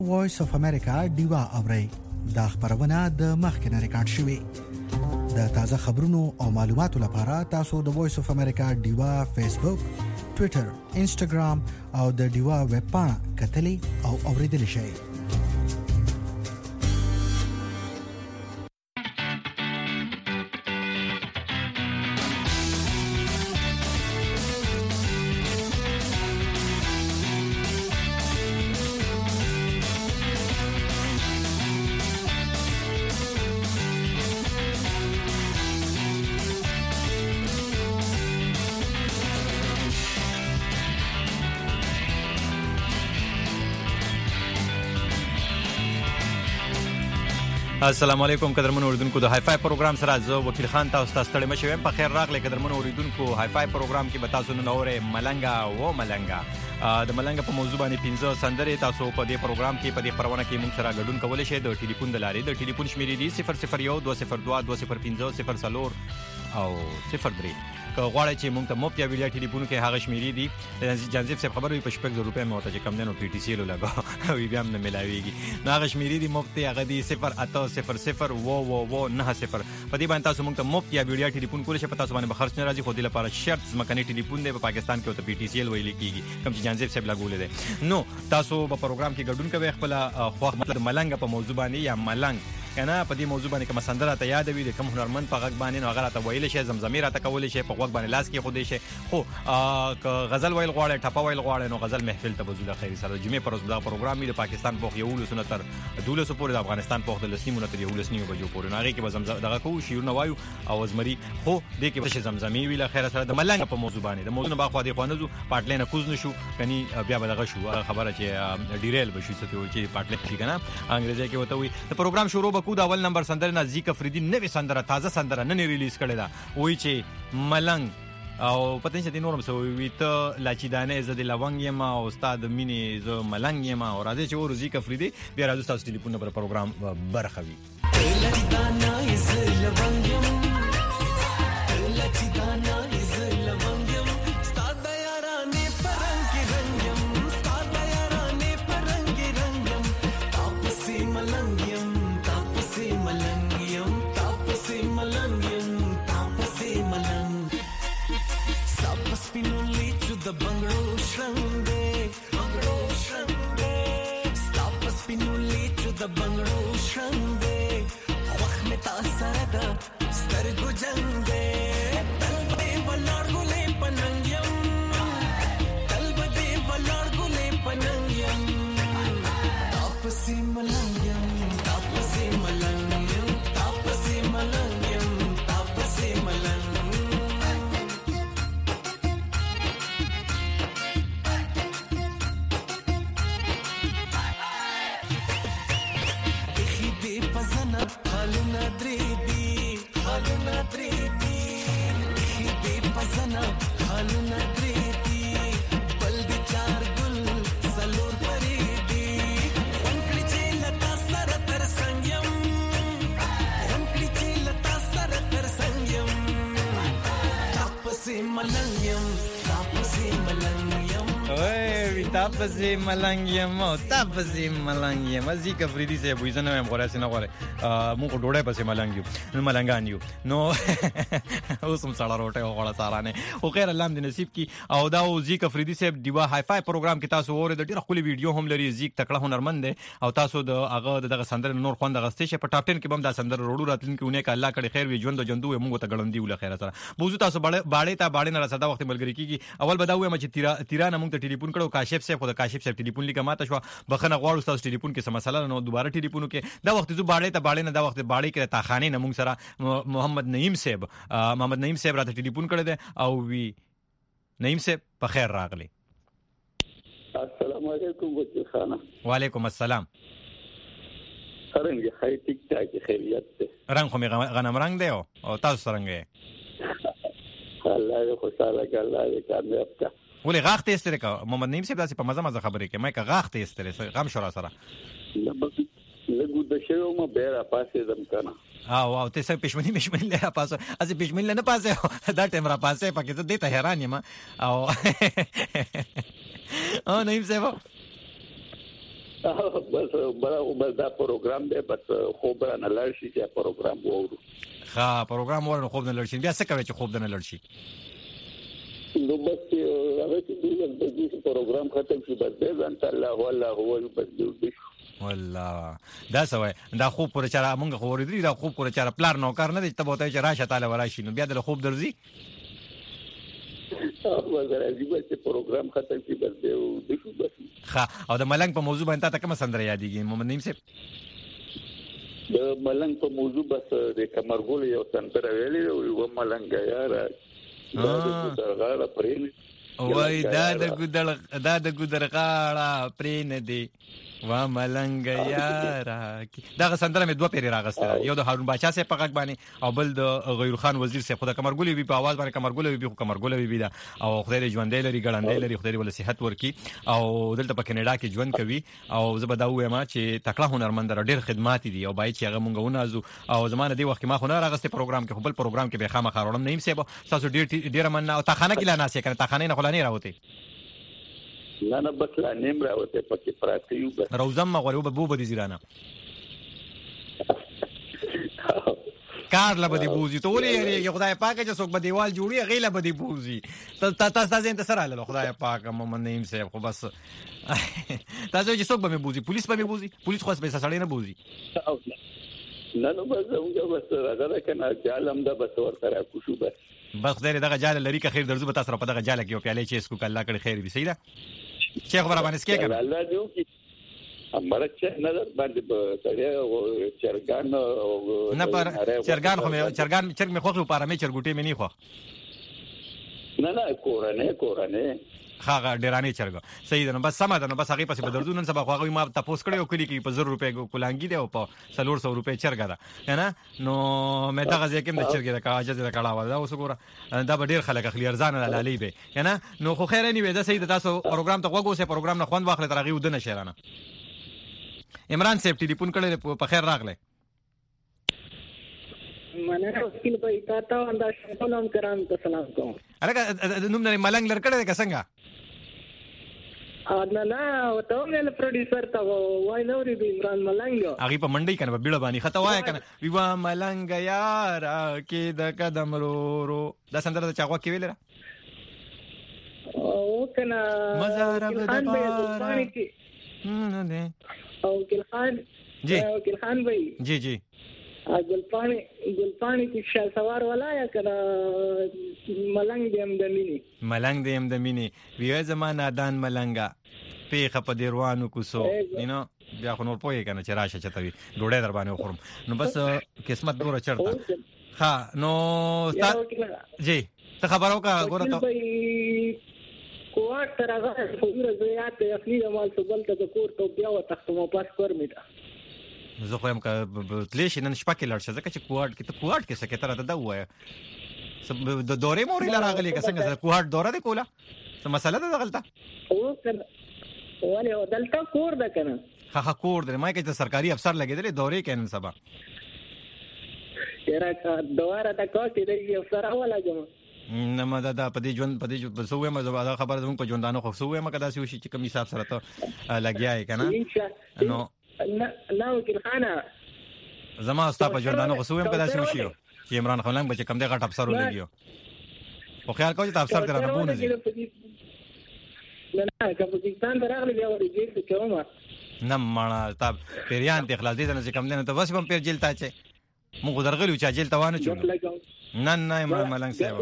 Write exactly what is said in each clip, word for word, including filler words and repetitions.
وایس اف امریکا دیوا اوري دا خبرونه د مخکنه ریکارډ شوې د تازه خبرونو او معلوماتو لپاره تاسو د وایس اف امریکا دیوا فیسبوک، ټوئیټر، انسټاګرام او د دیوا ویب پاڼه کتلې او اوریدل شئ. السلام علیکم قدرمن اوریدونکو د های فای پروګرام سره زه وکیل خان تاسو ته ستړي مشوم. په خیر راغلی قدرمن اوریدونکو. های فای پروګرام کې به تاسو نن اورئ ملنګا و ملنګا د ملنګا په موضوع باندې پنځه سندرې تاسو په دې پروګرام کې په دې خبرونه کې موږ سره ګډون کولای شئ. د ټلیفون د لارې د ټلیفون شمیرې دي صفر صفر یو دوه صفر دوه دوه صفر پنځه صفر څلور او صفر درې. که غواړئ چې موږ ته مفت یا ویډیو ټلیفون کې هغه شمیرې دي جانزیب صاحب خبر وي په شپږ زره روپۍ مو ته چې کم نه نو پی ټی سی لو لګا وي بیا هم نه ملاويږي. نو هغه شمیرې دي مفت هغه دي صفر اته صفر صفر و و و نه صفر. په دې باندې تاسو موږ ته مفت یا ویډیو ټلیفون کولای شئ. په تاسو باندې خرڅ نه راځي خو دې لپاره شرط مکني ټلیفون دی په پاکستان کې او ته پی ټی سی ویل کیږي کوم چې جانزیب صاحب لګولې ده. نو تاسو په پروګرام کې ګډون کوئ خپل خو مطلب ملنګ په موضوع باندې یا ملنګ کنه په دې موضوع باندې کوم سندره ته یاد وي د کوم هنرمند په غږ باندې نو هغه راته ویل شي زمزمې راته کول شي په غوږ باندې لاس کې خو دې شي خو غزل ویل غواړي ټپه ویل غواړي نو غزل محفل ته بزوله خیر سره جمعې پر ورځ دا پروګرام دی پاکستان په یو لسنه تر دولسو پورې د افغانستان په د لسنیمو تر یو لسنیمو بجو پورې نو هغه کې به زمزم دغه کو شیرونه وایو او ازمري خو دې کې به زمزمې ویل خیر سره د ملنګ په موضوع باندې د موضوع نه باخوا دی خوانزو پټلینه کوز نشو کني بیا به دغه شو خبره چې ډیریل بشو څه چې پټلین شي کنه انګریزي کې وته وي د پروګرام شروع بکو د اول نمبر سندره نزدیک افریدی نوې سندره تازه سندره نن ریلیز کړې ده وایي چې ملنګ او پته نشته نورم سو وی ته لاچیدانه زه د لونګ یم او استاد مینی زه ملنګ یم او راځي چې ورزي کفریدي بیا راځو تاسو ټلیفون پر پروګرام برخوي. لاچیدانه زه لونګ یم لاچیدانه زه لونګ یم استاد یارانه پرنګ رنگ یم استاد یارانه پرنګ رنگ یم تاسو ملنګ یم تاسو ملنګ یم تاسو ملنګ یم تاسو ملنګ Spinuli to the bungalow shrande, bungalow shrande. Stop spinuli to the bungalow shrande. Khwakh me taasada, star gujande. Talbe valar gule panangyam, talbe valar gule panangyam. Tapsi malangyam, tapsi malangyam, tapsi malangyam, tapsi malangyam. Haluna dridi, haluna dridi, khide pasana, haluna dridi, baldi char gul, salur paridi, unkli chilata saratar sangyam, unkli chilata saratar sangyam, tapasi malangyam, tapasi malangyam. Oye, tapasi malangyam, tapasi malangyam. Azi kafridi se buizana mem غوړه سينه غوړه موږ ډوډۍ پسې ملنګ یو نو ملنګان یو نو اوس هم سړی روټۍ غوړه سارانه او خیر الله دې نصیب کی او دا او زیک افریدی صاحب دیوا های فای پروګرام کې تاسو وره د ډیره خولي ویډیو هم لري زیک تکړه هنرمند دی او تاسو د هغه دغه سندره نور خوند غستې شه په ټاپ ټن کې بم دا سندره روړو راتلین کې ونه ک الله کړي خیر وي ژوند جندو موږ ته ګړندې ول خیر سره بوزو تاسو باړې ته باړې نه رسدا وخت ملګری کیږي اول بداوې ما چې تیرا تیرانه موږ ته ټلیفون کړو کاشف صاحب خو د کاشف صاحب ټلیفون لیکه ماته شو بخنه غواړو تاسو ټلیفون کې سم مسله نو دوباره ټلیفون کې دا وخت زو باړې ته باړې نه دا وخت باړې کې تا خانه نه موږ سره محمد نعیم صاحب محمد نعیم صاحب راته ټلیفون کړی دی او وی نعیم صاحب په خیر راغلی. السلام علیکم وکیل خان. وعلیکم السلام. څنګه خیر ټیک ټاک خیریت ده؟ رنگ خو می غنم رنگ دی او تاسو څنګه؟ الله دې خوشاله کړي الله دې کامیاب کړي. ولې غاخ ته استره کا محمد نعیم صاحب داسې په مزه مزه خبرې کوي مې کا غاخ ته استره غم شورا سره لګو د شیو ما بیره پاسې دم کنه او او ته څه پښمنی مشمنی لره پاسه از پښمنی نه پاسه دا ټیم را پاسه پکې ته دته حیران یم او او نعیم صاحب بس بل بل دا پروګرام دی بس خوب را نه لړ شي چې پروګرام وورو. ها پروګرام ورنه خوب نه لړ شي. بیا څه کوي چې خوب نه لړ شي؟ نو بس هغه چې د دې پروګرام ختم شي بس دې ځان الله والله هو بس دې والله دا سوې دا خوب پر چاره مونږ خو ورېدلی دا خوب پر چاره پلار نو کار نه دي ته بوته چې راشه تعالی وراشي نو بیا د خوب درځي او راځي چې پروګرام ختم شي بس دې شو بس. ها او د ملنګ په موضوع باندې تاسو کوم سندره یادېږي محمد نعیم صاحب؟ د ملنګ په موضوع بس د کمرګول یو سندره ویلې و ملنګ یار دا د ګدرغاړه پرین وای دا د ګدر دا د ګدرغاړه پرین دی وا ملنګ یارا دا سندره مې دوه پیری راغسته یو د هارون بادشاہ صاحب په غږ باندې او بل د غیر خان وزیر صاحب خدای کمرګولې وی په आवाज باندې کمرګولې وی په کمرګولې وی دا او خدای دې ژوندې لري ګړندې لري خدای دې ول صحت ورکي او دلته په کینیډا کې ژوند کوي او زه به دا وایم چې تکړه هنرمند ډېر خدمات دي او باید چې هغه مونږ ونازو او زمانه دی وخت ما خو نه راغسته پروګرام کې خپل پروګرام کې به خامہ خاورم نعیم صاحب تاسو ډېر ډېر مننه او تاخانه کې لا ناسې کنه تاخانه نه خلانه راوته نه نه بس لا نیم راوته پکې پراته یو بس روزم مغوري وبو بدی زیرانه کار لا بدی بوزي ته ولې یو خدای پاک چې څوک به دیوال جوړي غیله بدی بوزي ته تاسو تاسو انت سره له خدای پاک محمد نعیم صاحب خو بس تاسو چې څوک به بوزي پولیس به بوزي پولیس خو به سړی نه بوزي نه نو بس موږ بس راغله کنه جالم دا بس ورته راکوشو بس بس خدای دغه جاله لري که خیر درځو به تاسو په دغه جاله کې یو پیاله چې اسکو الله کړي خیر دي صحیح ده شیخ خبره باندې سکه کنه الله دې وکي امر چې نه باندې سړی چرګان نه پر چرګان خو چرګان چرګ مې خوخه په رمې چرګوټي مې نه خو نه نه کورانه کورانه خاغه ډیرانی چرګ صحیح ده نو بس سم ده نو بس هغه پسې بدرځو نن سبا خو هغه ما تاسو کړي او کلی کې په زر روپے کولانګي دی او په څلور سو روپے چرګ ده نه نو مې دغه ځکه د چرګ د کاجه د کړه ولا اوس ګوره دا به ډیر خلک خلی ارزان لالي به نه نو خو خیر نه وي دا صحیح ده تاسو پروګرام ته وګورئ سه پروګرام نه خوند واخلې ترغي ودنه شهرانه عمران صاحب ټلیفون کړي په خیر راغله مننه وکیل په تاسو انداز سلام کرام ته سلام کوم الګا نوم نه ملنګ لړکړه که څنګه نه نه وته مې پروډوسر ته وای نو ری عمران ملنګ هغه په منډي کنه په بیړه باندې خطا وای کنه ویوا ملنګ یارا کې د قدم رو رو دا سندره د چاغوا کې ویل را او کنه مزار به د پاره نه نه او ګل خان جی او ګل خان بھائی جی جی ګل پانی ګل پانی کې شال سوار ولا یا کنه ملنګ دیم د مینی ملنګ دیم د مینی وی زمانہ دان ملنګا پیخه په دیروانو کوسو نو بیا خو نور پوي کنه چې راشه چتوي ډوډۍ در باندې وخورم نو بس قسمت ګوره چرته ها نو جی ته خبرو کا ګوره ته کوټ ترغه فوره زیات اخلي مال سبل ته کور ته بیا وتختمو پاس کور میدا زه خو هم کا تلیش نن شپه کې لړ شه ځکه چې کوټ کې ته کوټ کې څه کې تر ته وای د دورې موري لراغلي که څنګه کوټ دوره ده کوله څه مسله ده غلطه او کنه ولې دلته کور ده کنه ها ها کور ده ما کې ته سرکاري افسر لګیدل دورې کې نن سبا یاره کا دواره تا کو چې دی افسر اوله جمع نه ما دا په دې ژوند په دې سوې ما دا خبره زموږ په ژوندانو خو سوې ما کدا سوي چې کوم حساب سره ته لګیاي کنه نو نه نه وکیل خانه زما استاد په ژوندانو خو سوې ما کدا سوي شي چې عمران خان لنګ بچ کم دې غټ افسر ولګیو او خیال کوي ته افسر درته پونه دي نه نه کپاکستان راغلی بیا ورې جیل ته کومه نه مانا تا پیریان ته خلاص دي نه کم نه ته بس هم پیر جیل ته چې موږ درغلو چې جیل ته وانه چو نه نه عمران ملنګ صاحب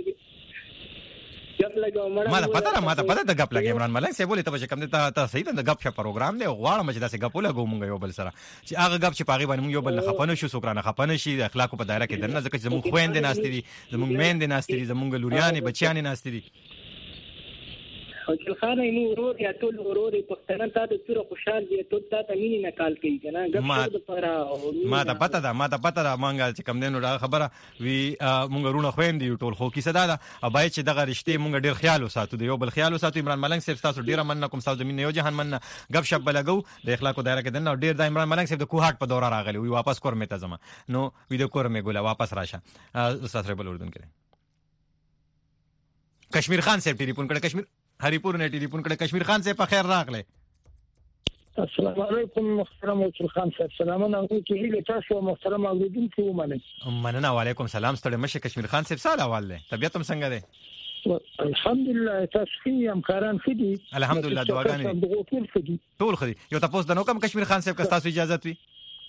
ما ته پته ما ته پته د غپ لګي عمران ملنګ صاحب ولې ته چې کم ته ته صحیح د غپ شپ پروګرام دی غواړم چې داسې غپ لګو مونږ یو بل سره چې هغه غپ چې پاغي باندې مونږ یو بل خپنه شو سوکرانه خپنه شي د اخلاقو په دایره کې درنه ځکه چې زموږ خويندې ناشتي دي زموږ میندې ناشتي دي زموږ لوريانې بچیانې ناشتي دي او چې خانه مو ورور یا ټول ورور پښتنه ته د څوره خوشحال دي ټول ته مینه نکال کوي کنه غپ د پاره ما ته پته ده ما ته پته ده مونږ چې کم دینو دا خبره وی مونږ رونه خويندې ټول خو کې صدا ده ابای چې دغه رښتې مونږ ډیر خیال وساتو دی یو بل خیال وساتو عمران ملنګ صاحب تاسو ډیر مننه کوم تاسو زمين یو جهان مننه غپ شپ بلګو د اخلاقو دایره کې دنه ډیر د عمران ملنګ صاحب د کوهات په دوره راغلی وی واپس کور مې ته زما نو وی د کور مې ګولا واپس راشه استاد ربل اردن کې کشمیر خان صاحب ټلیفون کړه کشمیر هریپور نه ټلیفون کړه کشمیر خان صاحب په خیر راغله السلام علیکم محترم وکیل خان صاحب. سلامونه کوم هیله تاسو محترم اوریدونکو ومنئ. مننه. وعلیکم سلام. ستړي مشه کشمیر خان صاحب سال اول دی. طبيعت هم څنګه دی؟ الحمدلله تاسو ښه همکاران ښه دي. الحمدلله دعاګانې ټول ښه دي. ټول ښه دي. یو تاسو د نو کوم کشمیر خان صاحب که تاسو اجازه وي.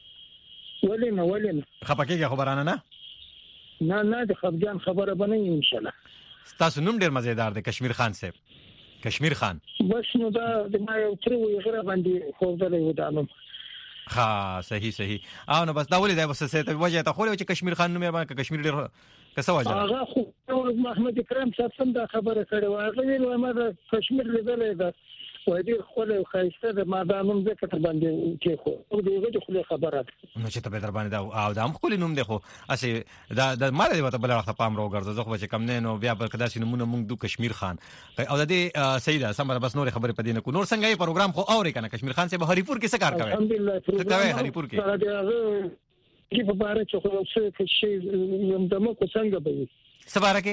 ولې نه ولې نه خپکیږي خبرانه نه نه نه د خفجان خبره بنئ ان شاء الله. تاسو نوم ډیر مزیدار دی کشمیر خان صاحب. کشمیر خان بس نو دا د ما یو تر وی غره باندې خو دلې ودانم. ها صحیح صحیح. او نو بس دا ولې دا وسه ته وجه ته خو چې کشمیر خان نوم یې کشمیر ډیر کسه وجه هغه خو محمد کریم صاحب څنګه دا خبره کړې و. هغه ویل ما د کشمیر لیدلې ده وای دې خو له خایسته د ما دا نوم ذکر تر باندې کې خو دغه د خپل خبره نو چې ته به در باندې دا او دا هم خپل نوم دی خو اسی دا د مال دی وته بل وخت پام راوګرځه زه خو چې کم نه نو بیا بل کدا شي نمونه مونږ دو کشمیر خان او د دې سیده سم بس نور خبره پدې نه کو نور څنګه یې پروګرام خو اوري کنه کشمیر خان صاحب هریپور کې څه کار کوي؟ الحمدلله کوي هریپور کې کې په باره چې خو څه شي یم دمو کو څنګه به سباره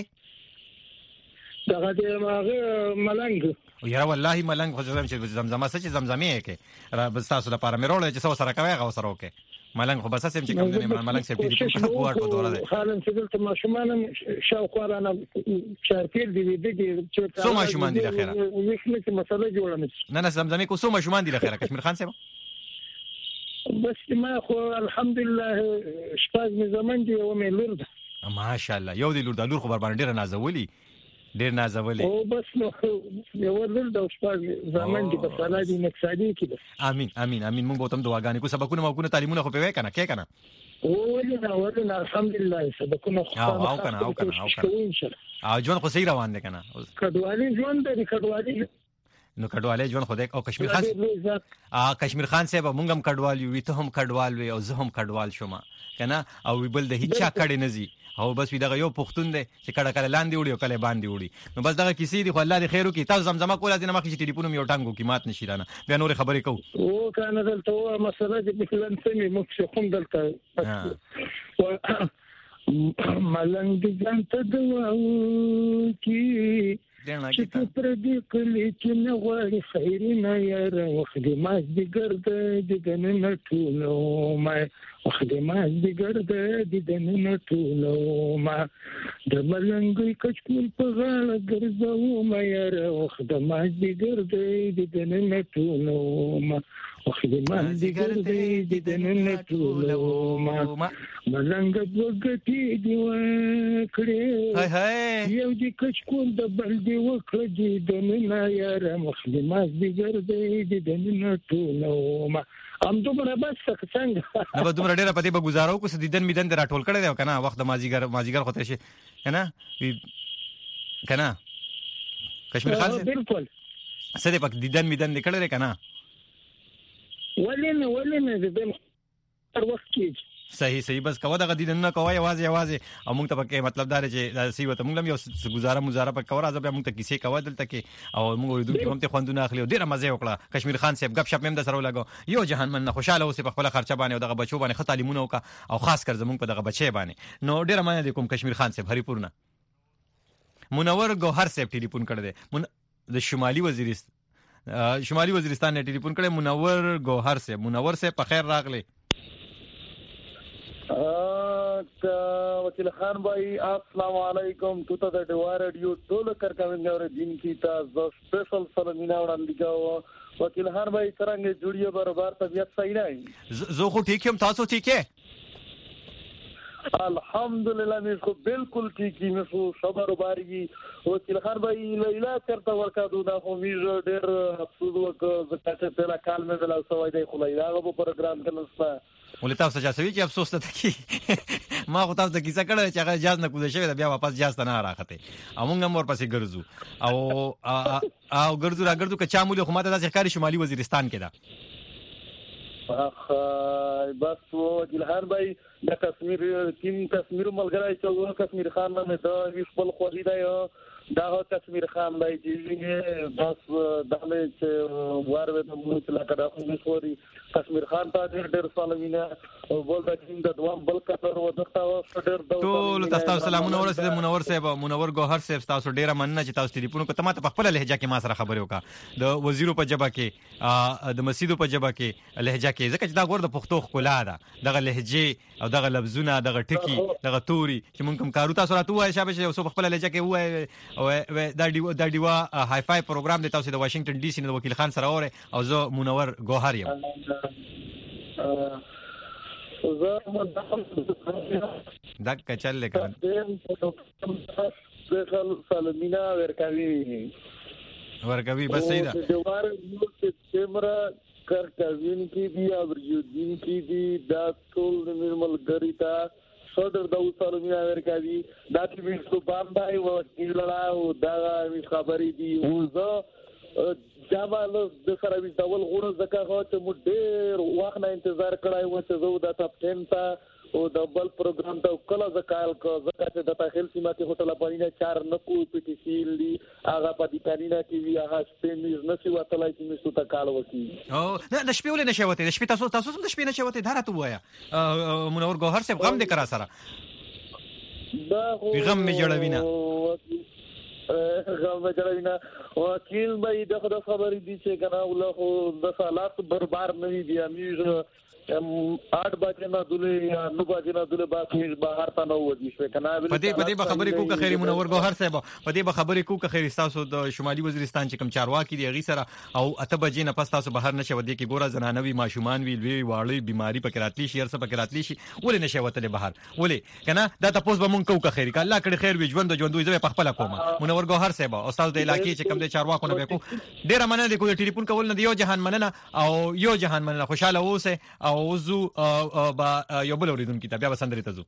کې دا د ماغه ملنګ یاره والله ملنګ خو زم چې زمزمه سچ زمزمه کې را بس تاسو لپاره مې رول چې سو سره کوي غو سره وکي ملنګ خو بس سم چې کوم نه ملنګ سپ دي په کوټ په دوره ده حالن چې دلته ماشومان شاوخوا رانه چارپیر دی دی چې سو ماشومان دي اخره وښنه چې مسله جوړه نه نه زمزمه کو سو ماشومان دي اخره کشمیر خان صاحب بس ما خو الحمدلله شپږ می زمان دی او مې لور ده ماشاءالله یو دی لور د لور خبر باندې ډیر نازولي ډیر نازولي او بس نو یو لور د شپږ زمان دی په سالا دی مقصدی کې امين امين امين موږ به تم دعاګانې کو سبقونه مو کو تعلیمونه خو په وای کنه کې کنه ولنا ولنا الحمدلله سبقونه خو او کنه او کنه او کنه او ژوند خو صحیح روان دي کنه کډوالي ژوند دی کډوالي نو کډوالې ژوند خو دې او کشمیر خان ا کشمیر خان صاحب مونږ هم کډوال یو ته هم کډوال وي او زه هم کډوال شوم کنه او بل د هیڅ کډې نزي او بس وی دغه یو پښتون دی چې کډه کله لاندې وړي او کله باندې وړي نو بس دغه کیسې دی خو الله دې خیر وکړي تاسو زمزمه کوله دې نه مخکې چې ټلیفون یو ټانګو کې مات نشي رانه بیا نور خبرې کوو او کنه دلته مسله دې مثلا سمي مخ خو دلته ملنګ دې ځانته دوه کی چې پر دې کلی چې نه غواړي خیر نه یار خدمات دې ګرد دې دنه ټولو ما خدمات دې ګرد دې دنه ټولو ما د ملنګ کچکول په غاړه ګرځاو ما یار خدمات دې ګرد دې دنه ټولو ما خدمات دې ګرد دې دنه ټولو ما ملنګ وګټي دی وکړې هاي هاي یو دې کچکول د بل دی وکړه دې دنه یار مخدمات دې ګرد دې دنه ټولو ما ام دومره بس څنګه نه به دومره ډیره پتی به گزارو کو سدیدن میدن در ټول کړي دی کنه وخت مازیګر مازیګر خو ته شي کنه کنه کشمیر خان بالکل سره پک دیدن میدن نکړي کنه ولنه ولنه دې تر وخت کې صحیح صحیح بس کوه دغه دین نه کوه یوازې یوازې او موږ ته پکې مطلب دا چې سی وته موږ هم یو گزاره مزاره پک کوه راځه موږ ته کیسې کوه دلته کې او موږ ورېدو کوم ته خوندونه اخلي ډیره مزه وکړه کشمیر خان صاحب غب شپ مم د سره لګو یو جهان من خوشاله اوسې په خپل خرچه باندې او دغه بچو باندې خ تعلیمونه وکړه او خاص کر زموږ په دغه بچي باندې نو ډیره مننه کوم کشمیر خان صاحب هریپور نه منور ګوهر صاحب ټلیفون کړی دی د شمالي وزیرستان شمالي وزیرستان نه ټلیفون کړی منور ګوهر صاحب منور صاحب په خیر راغلی وکیل خان بھائی السلام علیکم تو ته د ډیوا رادیو ټول کارکوونکو اور دین کی تاسو سپیشل سلامونه وړاندې کوم وکیل خان بھائی څنګه جوړیه برابر طبيعت صحیح نه زه خو ٹھیک یم تاسو ٹھیک ہے الحمدلله مې خو بالکل ٹھیک یم خو صبر وباري وکیل خان بھائی لیلا کرتا ورکا دوه خو میز ډېر افسوس وکړ زکه چې کال مې بل اوسوي دی خو لیلا غو پروګرام کنه ولې تاسو چې سوي چې افسوس ته کی ما خو تاسو ته کیسه کړه چې هغه جاز نه کوزه شوی بیا واپس جاز ته نه راخته او موږ هم ورپسې ګرځو او او ګرځو را ګرځو که چا مولې خو ماته د ښکاری شمالي وزیرستان کې ده اخ بس وکیل خان بھائی د کشمیر تیم کشمیر ملګری چې کشمیر خان نه د خپل خو دی دا کشمیر خان بای چې بس دغه چې واره ته موږ لا کړه خو خوري کشمیر خان ته ډېر ډېر سلامونه او ولدا چې د دوام بل کتر و دغه ډېر ټول تاسو سلامونه ورسېد منور صاحب منور ګوهر صاحب تاسو ډېر مننه چې تاسو ټلیفون کو ته په خپل لهجه کې ما سره خبرې وکړه د وزیرو په جبا کې د مسجدو په جبا کې لهجه کې ځکه چې دا ګور د پښتو خلا ده دغه لهجه او دغه لفظونه دغه ټکی دغه توري چې مونږ کوم کارو تاسو راته وایي شابه چې اوس په خپل لهجه کې وایي او دا دی دا دیوا هاي فاي پروګرام د تاسو د واشنگټن ډي سي د وکیل خان سره اوره او زه منور ګوهر یم دا کچل لیکن دخل سالمینا ورکوي ورکوي بس صحیح ده دوباره یو سپتمبر کارکوین کی دی اوریدین کی دی دا ټول نرمل غریتا صدر د سالمینا ورکوي دا چې موږ باندې وکیللا او دا خبرې دی وزه جامل د سره وی ډول غوړ زکه هو چې مو ډېر وخت نه انتظار کړای و چې زه د تپټن ته او د بل پروګرام ته کله زکال کو زکه چې د تاخیل سیمه کې هوټل باندې چار نه کو پټی سیل دی هغه په دې کانینا کې وی هغه سپینز نشي وتلای چې مستو ته کال وکی او نه د شپې ولې نشي وته د شپې تاسو تاسو د شپې نشي وته دارته وایا منور ګوهر صاحب غم دې کرا سره دا غم می جوړوینه غم جوړینا وکیل به د خدای خبرې دي چې کنه ولله د حالات بربار نه دي امیر आठ बजे ना दुले या नौ बजे ना दुले बात هیڅ بهر ته نه ودی شو کنه پدې پدې به خبرې کو که خیر منور ګوهر صاحب پدې به خبرې کو که خیر تاسو د شمالي وزیرستان چې کوم چارواکي دی غي سره او اته بجې نه پس تاسو بهر نشو ودی کې ګوره زنانوي ماشومان وی لوی واړی بیماری پکې راتلی شي هر څه پکې راتلی شي ولې نشو وتل بهر ولې کنه دا تاسو به مونږ کو که خیر الله کړي خیر وي ژوند ژوند وي په خپل کومه منور ګوهر صاحب او تاسو د علاقې چې کوم د چارواکو نه وکړو ډیر مننه د کوم ټلیفون کول نه یو جهان مننه او یو جهان مننه خوشاله اوسه او زو با یو بل اوریدونکو ته بیا وسندري ته زو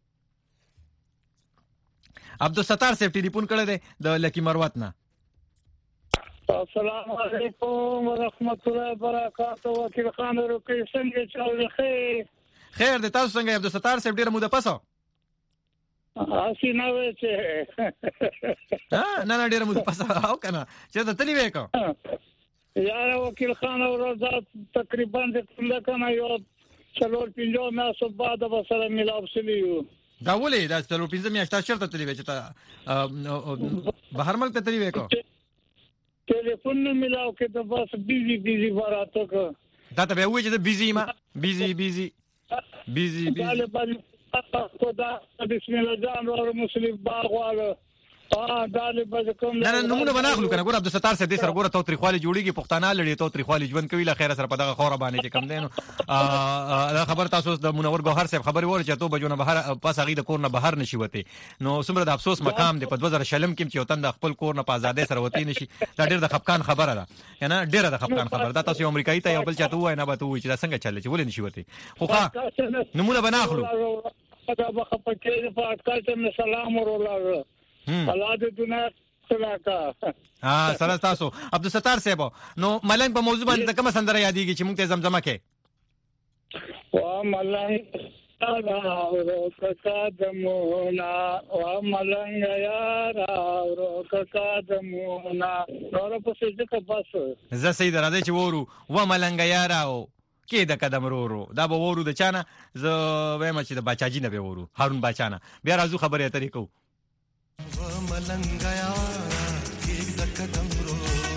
عبدالستار صاحب ټلیفون کړی دی د لکی مروت نه السلام علیکم ورحمت الله وبرکاته وکیل خان ورکه څنګه چل خیر خیر د تاسو څنګه عبدالستار صاحب ډیره موده پسو اسی نه وې چې ها نه نه ډیره موده پسو او کنه چې ته تلی وېکو یار وکیل خان ورځ تقریبا د څنګه کنه یو څلور پنځه میاشتې بعد به سره ملاو شلیو دا ولې دا څلور پنځه میاشتې چرته تللی وې چې ته بهر ملک ته تللی وې ټلیفون نه ملاو کې ته بس بیزی بیزی براته کو دا ته به وې چې بیزی ما بیزی بیزی بیزی بیزی خدا بسم الله جان او مسلم باغ واله اه دالې بځ کوم نه نه نمونه بناخلو کنه ګور عبدالستار صاحب دې سره ګور ته تاریخوالي جوړیږي پښتانه لړې ته تاریخوالي ژوند کوي له خیره سره په دغه خوره باندې چې کم دینو دا خبر تاسو د منور ګوهر صاحب خبري ور چې ته بجونه بهر پاس هغه د کور نه بهر نشي وته نو څومره د افسوس مقام دی په دوه زره شلم کې چې وطن د خپل کور نه په آزادۍ سره وتی نشي دا ډېر د خفقان خبره ده کنه ډېر د خفقان خبره ده تاسو امریکایي ته یو بل چاته وای نه به ته وای چې دا څنګه چل چې ولې نشي وته خو ښه نمونه بناخلو دا به خپکه په اټکل ته سلام ورولار الله دې دنیا صلاحه ها سره تاسو عبدالستار صاحب نو ملنګ په موضوع باندې کومه سندره یادېږي چې موږ ته زمزمه کې وا ملنګ راو کقدمونا وا ملنګ یارا راو کقدمونا نور په څه کې بس زه سید راځي چې وورو وا ملنګ یارا او کې د قدم ورو دا به وورو د چانه زه وایم چې د بچاجي نه به وورو هارون بچانه بیا راځو خبره اترې کو وا ملنګ یارا کې د قدم ورو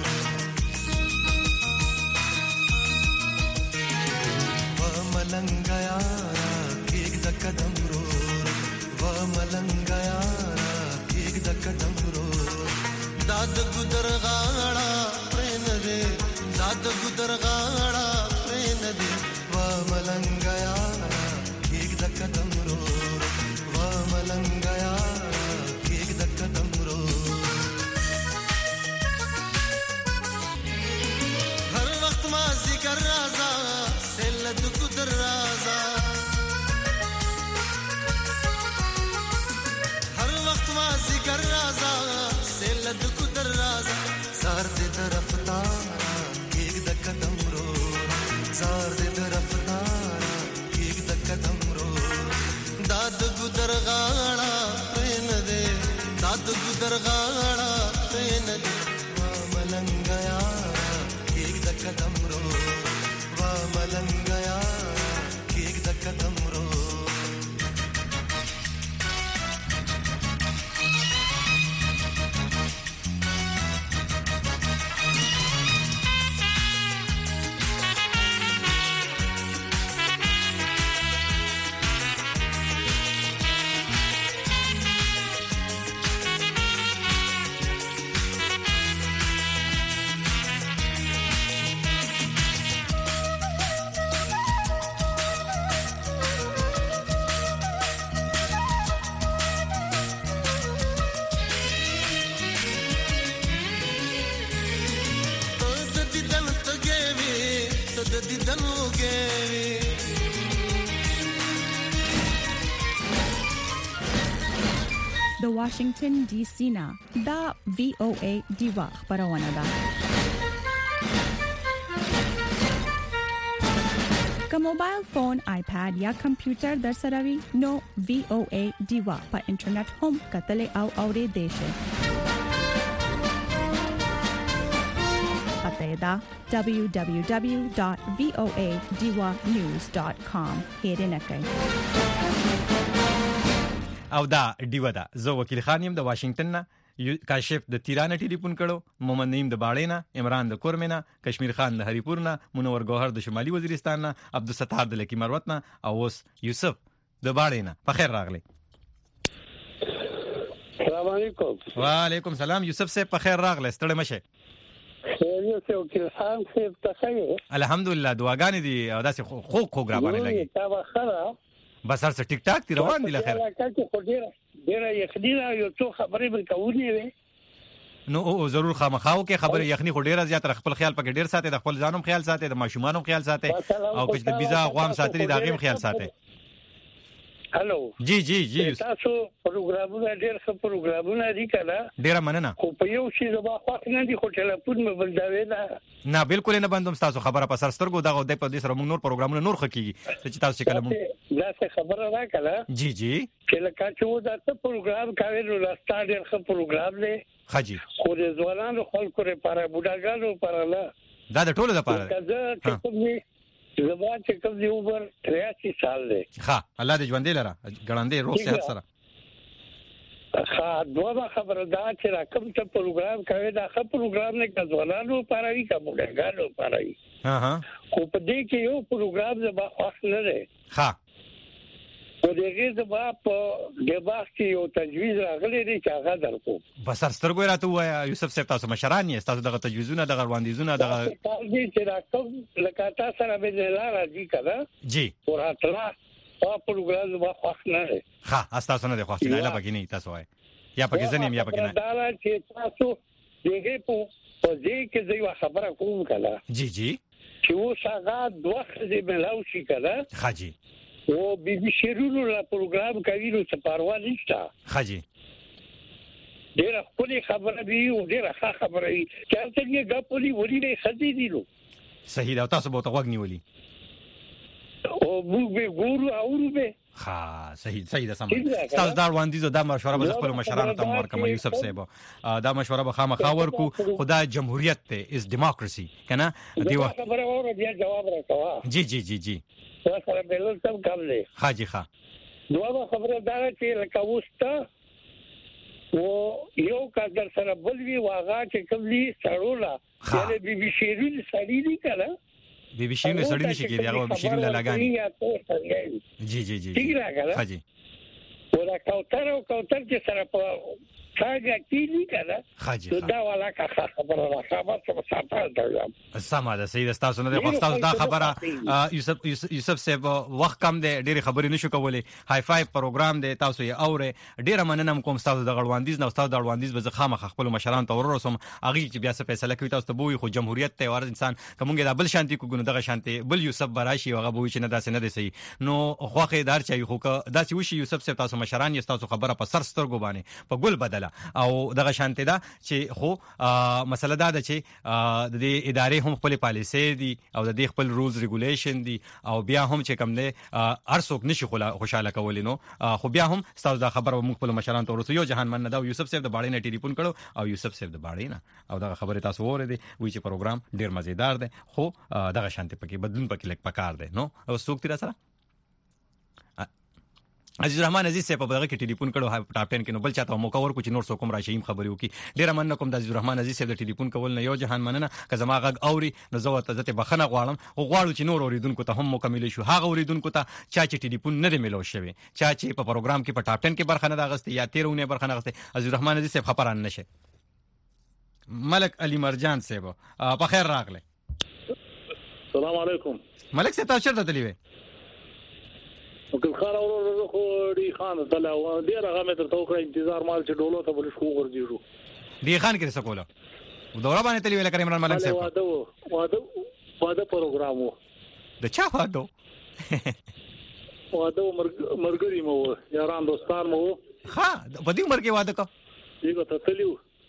وا ملنګ یارا کې د قدم ورو وا ملنګ یارا کې د قدم ورو داد ګدر غاړه پرن دې داد ګدر غاړه ندی وا ملنګ یارا کېګ د قدم رو وا ملنګ یارا کېګ د قدم رو هر وخت ما ذکر رازا سل د قدر رازا هر وخت ما ذکر رازا سل د قدر رازا سار دې طرف تا کېګ د قدم رو زار دې طرفدار کېګ د قدم رو داد ګدر غاړه پرن دې داد ګدر غاړه پراته ندی وا ملنګ یارا کېږ د قدم رو وا ملنګ یارا کېږ د قدم رو د واشنگټن ډي سي نه دا وی او ای دیوا خبرونه ده. که موبایل فون، آیپاد یا کمپیوټر در سره وي نو وی او ای دیوا په انټرنیټ هم کتل او اوریدل شي. پته دا دبلیو دبلیو دبلیو ډاټ وی او ای دیوا نیوز ډاټ کام هیرنه کوي. او دا دیو دا زه وکیل خانیم د واشنگټن نه، کاشف د تیرانه ټلیفون کړو، محمد نعیم د باړینا، عمران د کورمنا، کشمیر خان د هریپور نه، منور گوهر د شمالي وزیرستان نه، عبدالستار د لکی مروت نه، او اوس یوسف د باړینا. په خیر راغلی. السلام علیکم. وعلیکم السلام یوسف صاحب، په خیر راغلی، ستړی مشه. خیریت او وکیل خان صاحب تخیر. الحمدلله دعاګانې دي او داسې خوږ خوږ را باندې لګي. تا بخره بس هر څه ټیک ټاک دی روان دي لخر. ډیره یخني را یو څو خبرې به کوونې وي. نو ضرور خامخاو کې خبره یخني خو ډیره زیات خپل خیال پکې ډیر ساتي، د خپل ځانوم خیال ساتي، د ماشومانو خیال ساتي، او کچ د بيزا غوام ساتري دا غیم خیال ساتي. هالو جی جی جی تاسو پروګرامونه ډیر ښه پروګرامونه دي کنه، ډیر مننه. خو په یو شی زما خو نه دي، خو ټلیفون مې بلداوي نه نه بالکل نه بندوم تاسو خبره په سر سترګو دغه د په دې سره موږ نور پروګرامونه نور خکېږي چې تاسو کلمو دا څه خبره را کړه. جی جی چې لکه چې و دا ته پروګرام کوي نو لاستا ډیر ښه پروګرام دی. خاجي خو د ځوانانو خلکو لپاره بوډاګانو لپاره نه، دا د ټولو لپاره دا چې کومې زما چې کوم دی عمر تریاسي سال دی. ښه الله دې ژوندې لره ګړندې روغ صحت سره. ښه دوه خبره دا چې راکم ته پروګرام کوي دا ښه پروګرام نه کځوالانو لپاره وي کوم ډنګانو لپاره وي. ها ها خو په دې کې یو پروګرام زما خاص نه دی. ښه په دې کې زما په دماغ کې یو تجویز راغلی دی چې هغه درکو. بس سر سترګو راته وایا یوسف صاحب، تاسو مشران یې، تاسو دغه تجویزونه دغه وړاندیزونه دغه دې چې راکم لکه تاسو سره به نه راځي کړه. جی وراتلا په پروګرام زما خاص نه دی. ښه تاسو نه دی خاص نه لپاره نه تاسو وای یا پکې ځنیم یا پکې نه. دا چې تاسو دغه په په دې کې ځای خبره کوم کړه. جی جی چې و څنګه دوه دې بلاو شي کړه. خاجي او بي بي شیرونو لا پروګرام کوي نو څه پروا نشته. خاجي ډیره خپل خبره دی او ډیره ښه خبره دی چې څنګه غپولي ولې نه خدي دي نو صحیح دا تاسو به توګ نیولې او موږ به ګورو اورو به. ها صحیح صحیح ده سم. تاسو دا وړاندیز دا مشوره به خپل مشرانو ته ورکوم یوسف صاحب. دا مشوره به خامخا ورکو. خدای جمهوریت ته از دیموکراسي کنه دیو خبره وره بیا جواب راکوا. جی جی جی جی سره بلل سم کم دی. حاجی ښا نو خبره دا چې لکه وسته او یو کډر سره بلوي واغا چې کملی سړولا یعنی بي بي شیرین سړی دی کړه. بي بي شیرین سړی نشي کېږي هغه بي شیرین لګانی. جی جی جی ٹھیک راغله. حاجی ورا کوتر او کوتر چې سره په څنګه کیږي کړه. حاجی دا والا کا خبره راځه په ساته دا. سم ده سید تاسو نه خو تاسو دا خبره یوسف یوسف صاحب وخت کم دی ډېری خبرې نشو کولای. های فای پروګرام دی تاسو یې اوره ډېر مننه کوم تاسو د غړواندیز نو تاسو د غړواندیز به خامخ خپل مشران ته ورسوم اغه چې بیا څه فیصله کوي تاسو ته بوې خو جمهوریت ته ور انسان کومګه د بل شانتي کو ګنه دغه شانتي بل یوسف براشي هغه بوې چې نه داسې نه دی صحیح نو خوخه دار چي خو داسې وشي یوسف صاحب تاسو مشران یې تاسو خبره په سر سترګو باندې په ګل بدل والا او دغه شانته دا چې خو مسله دا ده چې د دې ادارې هم خپل پالیسي دي او د دې خپل رولز ریګولیشن دي او بیا هم چې کوم نه ارڅوک نشي خوشاله کولای نو خو بیا هم تاسو دا خبر موږ خپل مشران ته ورسو. یو جهان من دا یوسف صاحب د باړې نه ټلیفون کړو او یوسف صاحب د باړې نه او دا خبره تاسو وره دي وی چې پروګرام ډیر مزیدار دی خو دغه شانتي پکې بدلون پکې لک پکار دی نو او څوک تیر سره عزیز الرحمن عزیز صاحب په دغه کې ټلیفون کړو ټاپ ټن کې نو بل چاته موقع ورکو چې نور څوک هم راشي خبرې وکي. ډیر مننه کوم د عزیز الرحمن عزیز صاحب د ټلیفون کول نه یو جهان مننه که زما غږ اوري نو زه ورته ځته بخنه غواړم او غواړو چې نور اوریدونکو ته هم مکمل شو. هغه اوریدونکو ته چا چې ټلیفون نه دی ملو شوی چا چې په پروګرام کې په ټاپ ټن کې برخه نه راغسته یا تیرونه برخه نه راغسته عزیز الرحمن عزیز صاحب خبران نشه. ملک علی مرجان صاحب په خیر راغله. السلام علیکم ملک صاحب تاسو چیرته تللی وې؟ وکیل خان اورو خو دی خان دله و ډیر هغه مې تر توګه انتظار مال چې ډولو ته بل شو ورځو دی خان کې څه کوله دوره باندې تللی ویل کریم عمران ملک صاحب واده واده واده پروګرام و د چا واده واده مرګري مو یاران دوستان مو ها په دې عمر کې واده کو یو ته تلو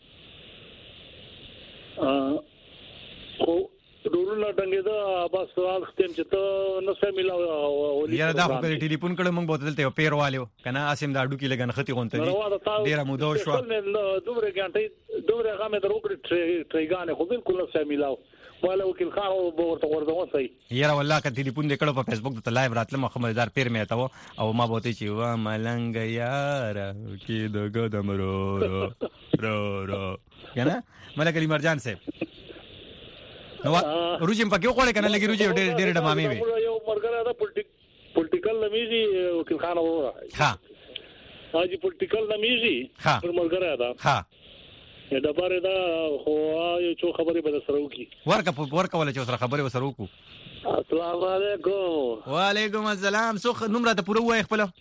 ا خو ډورونه ډنګه دا بس سوال ختم چې ته نو سم ملاو یاره دا خو په ټلیفون کړه مونږ بوتل ته پیر والو کنه اسیم دا اډو کې لګن ختی غونته ډیر مودو شو دومره غانټه دومره غامه دروکړه ټریګانه خو بالکل نو سم ملاو ولا وکیل خان او ورته ورته وصي یاره والله ک ټلیفون دې کړه په فیسبوک ته لایو راتله مخمدار پیر مې تا او ما بوتي چې وا ملنګ یاره کې د ګدم رو رو رو کنه ملک علی مرجان صاحب نو روجم پکې وخوړې کنه لګي روجي ډېر ډېر ډمامي وي یو مرګره دا پولیټیکل نمیزي وکیل خان وره ها اجي پولیټیکل نمیزي پر مرګره دا ها دا بار دا خو یو څو خبرې به سره وکي ورکه ورکه ولا چې سره خبرې وسره وکړو. السلام علیکم. وعلیکم السلام. سو نمبر ته پوره وای خپل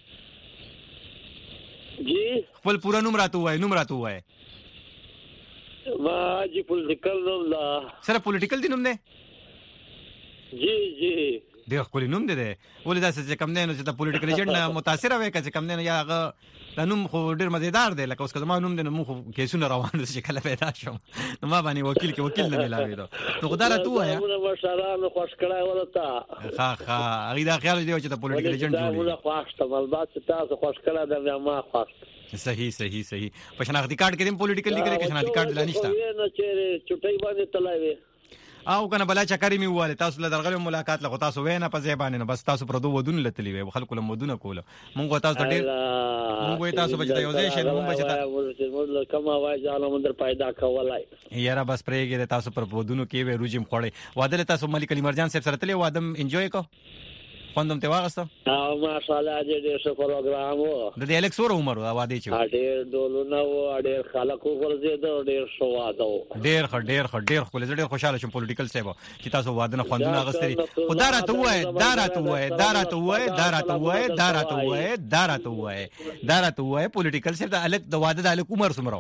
جی خپل پوره نمبر ته وای نمبر ته وای ما جی پولیټیکل نوم لا سره پولیټیکل دی نوم نه جی جی ډېر خپل نوم دی ولې دا چې کم نه نو چې د پولیټیکل ایجنټ متاثر وای چې کم نه یا هغه د نوم خو ډېر مزیدار دی لکه اوس که زما نوم دی نو مو کیسونه روان دي چې کله پیدا شوم نو ما باندې وکیل کې وکیل نه ملاوي دو نو خدای را تو وایا نو مشرانو خوش کړای ولته ها ها هغه دا خیال دی چې د پولیټیکل ایجنټ جوړي دا خوښ ته ولبات تاسو خوش کړه دا ما خوښ صحیح صحیح صحیح په شناختی کارت کې هم پولیټیکل لیکل کې شناختی کارت لا نشته نو چې چټي باندې تلای او کنه بلا چکرې می واله تاسو له درغلو ملاقات له تاسو وینه په ځای باندې نو بس تاسو پر دوه ودون لتلی وي خلکو له مودونه کوله مونږ تاسو ډېر مونږ تاسو بچته یو ځای شي مونږ بچته مونږ کما وای ځاله مندر پیدا کولای یاره بس پرېګره تاسو پر ودونو کې وي روجم خوړې واده تاسو ملک علی مرجان صاحب سره تللی وادم انجوای کو خوندم ته واغسته او ماشاءالله دې څه پروګرام وو د دې الکس ور عمر واده چې ډېر ډولونه وو ډېر خلکو ورزيده ډېر شو واده ډېر خ ډېر خ ډېر خو ډېر خوشاله شم پولیټیکل سیب چې تاسو واده نه خوندونه غستري خدا راته وای دا راته وای دا راته وای دا راته وای دا راته وای دا راته وای دا راته وای پولیټیکل سیب د الک د واده د الک عمر سمرو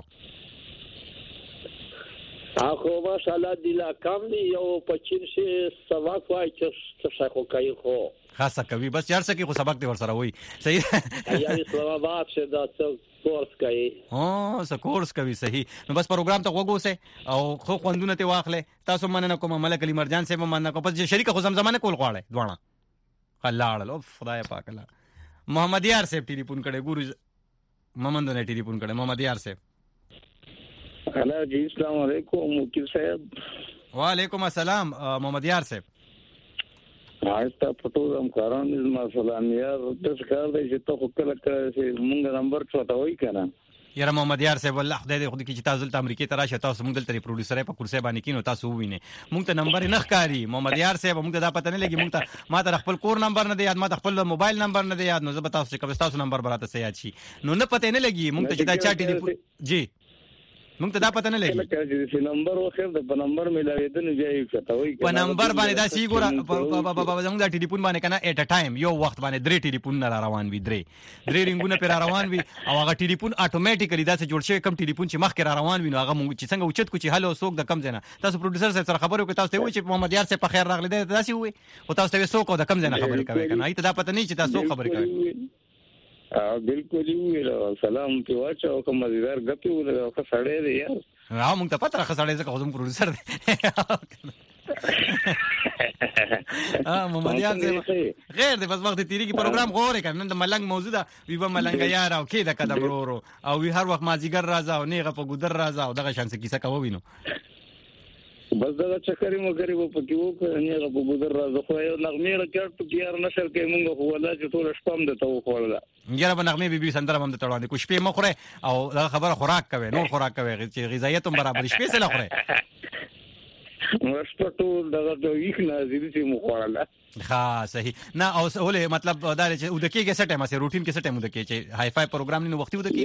اخو ماشاءالله دی لا کم دی یو پچین شي سبق وای چې څه خو کوي خو خاصه کوي بس یار سکی خو سبق دی ور سره وای صحیح یا اسلام آباد شه دا کورس کوي او څه کورس کوي صحیح نو بس پروګرام ته وګوسه او خو خوندونه ته واخله تاسو مننه کوم ملک علی مرجان صاحب مننه کوم پس شریک خو زمزمانه کول غواړي دوانه خلاړ لو خدای پاک الله محمد یار صاحب ټلیفون کړي ګورو محمد نه ټلیفون کړي محمد یار صاحب هلا جی السلام علیکم وکیل صاحب. وعلیکم السلام محمد یار صاحب. آستا پټو هم کاران ما سلام یار د کار دی چې ته خپل کړه چې مونږ نمبر څه وای کنه یاره محمد یار صاحب الله خدای دې خو دې چې تاسو د امریکای ته راشه تاسو موږ دلته پروډوسر په کورسه باندې کینو تاسو وینئ موږ ته نمبر نه ښکاری محمد یار صاحب موږ ته دا پته نه لګي موږ ته ما ته خپل کور نمبر نه دی یاد ما ته خپل موبایل نمبر نه دی یاد نو زه به تاسو کوم تاسو نمبر براته سي یاد شي نو نه پته نه لګي موږ ته چې دا چا ټلیفون جی موږ ته دا پته نه لګي چې نمبر وخت د په نمبر ملاوي نه ځای کته وای په نمبر باندې دا سی ګور موږ دا ټلیفون باندې کنه اټ ا ټایم یو وخت باندې درې ټلیفون نه روان وي درې درې رنگونه پر روان وي او هغه ټلیفون اتوماتیکلی دا څه جوړ شوی کم ټلیفون چې مخ کې روان وي نو هغه موږ چې څنګه اوچت کو چې هالو سوق د کم زنه تاسو پروډوسر صاحب سره خبرو کوي تاسو ته وای چې محمد یار صاحب په خیر راغلی دا داسي وي او تاسو ته سوق د کم زنه خبرې کوي کنه ایت دا پته نه چې تاسو خبرې کوي ا بالکل یو سلام په واچو کوم مزیدار غپی ولګه خو سړی دی یار راو موږ ته پته راخه سړی ځکه خو پروډوسر دی ها محمد یار غیر دی بس وخت تیری کی پروګرام غوړې کړه نن د ملنګ موضوع ده وی به ملنګ یار او کې د قدم ورو او وی هر وخت مازیګر راځه او نیغه په ګودر راځه او دغه شانس کیسه کوو وینو بس دا چکرې مو غریب په کې وو نیغه په ګودر راځه خو یو نغمې راکړ په یار نشر کې مونږ خو ولا چې ټول شپم د تو خوړل یاره په نغمې بیبي سندره هم د تړاندې کو شپې مخره او دا خبره خوراک کوي نور خوراک کوي چې غذایت هم برابر شپې سره خوره ورسته ټول دغه د ویښ نازلې چې مو خوړل ها صحیح نه او ولې مطلب دا چې ودکې کې څه ټایم سره روټین کې څه ټایم ودکې چې هاي فای پروګرام نه وختي ودکې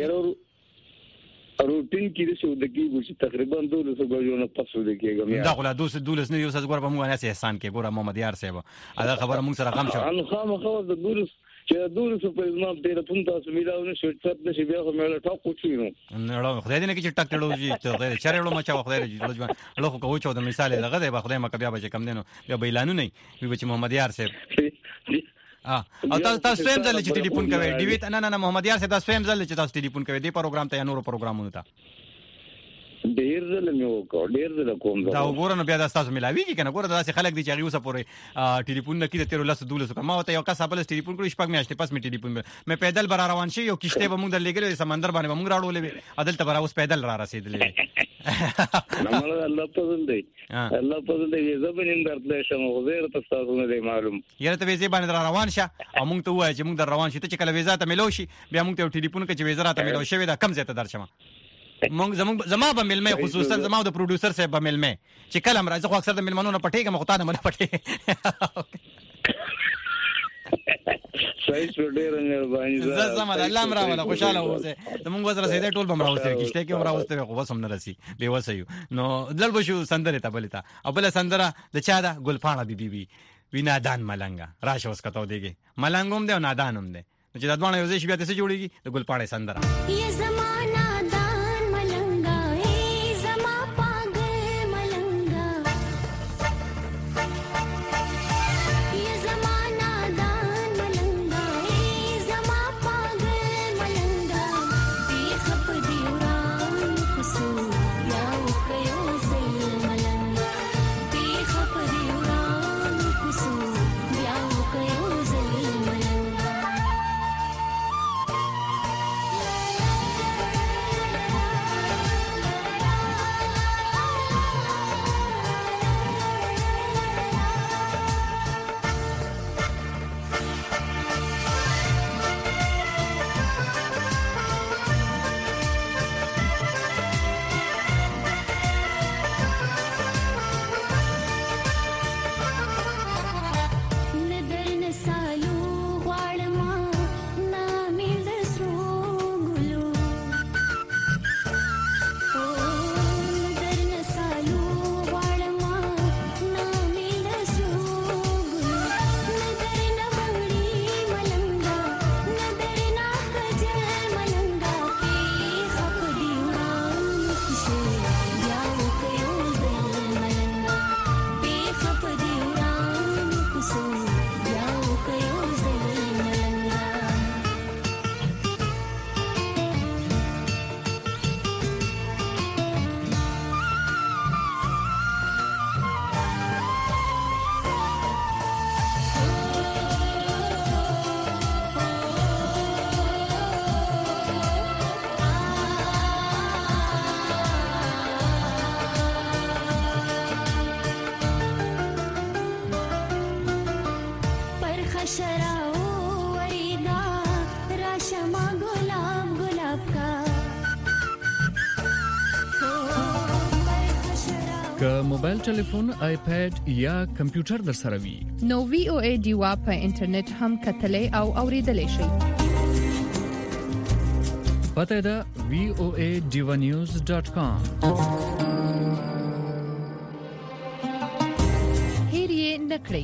روټین کې د شو د کېږي چې تقریبا دولس بجو نه پس د کېږي دا غلا دوس دولس نه یو څه ګور به موږ نه احسان کې ګور محمد یار صاحب دا خبره موږ سره کم شو ان خامخا د دولس چې دولس په ځما ټلیفون تاسو میلاونه شو چې د شي بیا خو مې له ټاکو چینو نه خدای دې نه کې چې ټاک ټړو چې ته چرېړو مچا خدای دې لږ لږ خو کوچو د مثال دغه دې خدای مکه بیا به کم دینو بیا بیلانو نه وي چې محمد یار صاحب اه او تاسو تاسو فهم ځل چې ټلیفون کوي ډی وی نه نه محمد یار صاحب تاسو فهم ځل چې تاسو ټلیفون کوي دې پروګرام ته یا نور پروګرامونو ته ډیر ځل مې وکړ ډیر ځل کوم دا وګورنه بیا تاسو ملاویږي کنه ګوره داسې خلک دي چې هغه اوسه پورې ټلیفون نه کیده تیر لاسو دولس ما ته یو کس خپل ټلیفون کړی شپږ میاشتې پس مې ټلیفون مې پیدل بر روان شي یو کشته به موږ درلګل سمندر باندې موږ راړولې عدل ته بر اوس پیدل را رسیدلې نماله الله پزند دی الله پزند دی زبنین درته شم غیر تاسو نه دی معلوم یره ته ویزه باندې را روان شه او موږ ته وای چې موږ در روان شي ته چې کله ویزه ته ملو شي بیا موږ ته ټلیفون کې چې ویزه راته ملو شوی دا کم زیاته درشم مونږ زموږ زما به ملمه خصوصا زما د پروډوسر صاحب به ملمه چې کله مرزه خو اکثر د ملمنو نه پټېګم خو تا نه مله پټې صحیح ډېر نه باندې زه زما د الله امر ولا خوشاله اوسه زموږ وزره سیده ټول بم راوستل کیشته کې راوستل خو وسم نه رسی به وسیو نو دل بشو سندره ته بلتا او بل سندره د چا ده ګلپاڼه بي بي بي وینا دان ملنګا راشه وس کتو دیږي ملنګوم دی او نادانوم دی چې د دوانه یو ځای بیا څه جوړیږي د ګلپاڼه سندره یہ زمانہ دان ملنګا ای زما پاګل ملنګا یہ زمانہ دان ملنګا ای زما پاګل ملنګا دی خپ دی وران خسو یاو کيو زل ملنګا دی خپ دی وران خسو یاو کيو زل ملنګا که موبایل ټلیفون آیپاد یا کمپیوټر در سره وي نو وی او ای ډیوا په انټرنیټ هم کتلې او اوریدلې شي پته ده وی او ای ډیوا نیوز ډاټ کام هیڅ نکړئ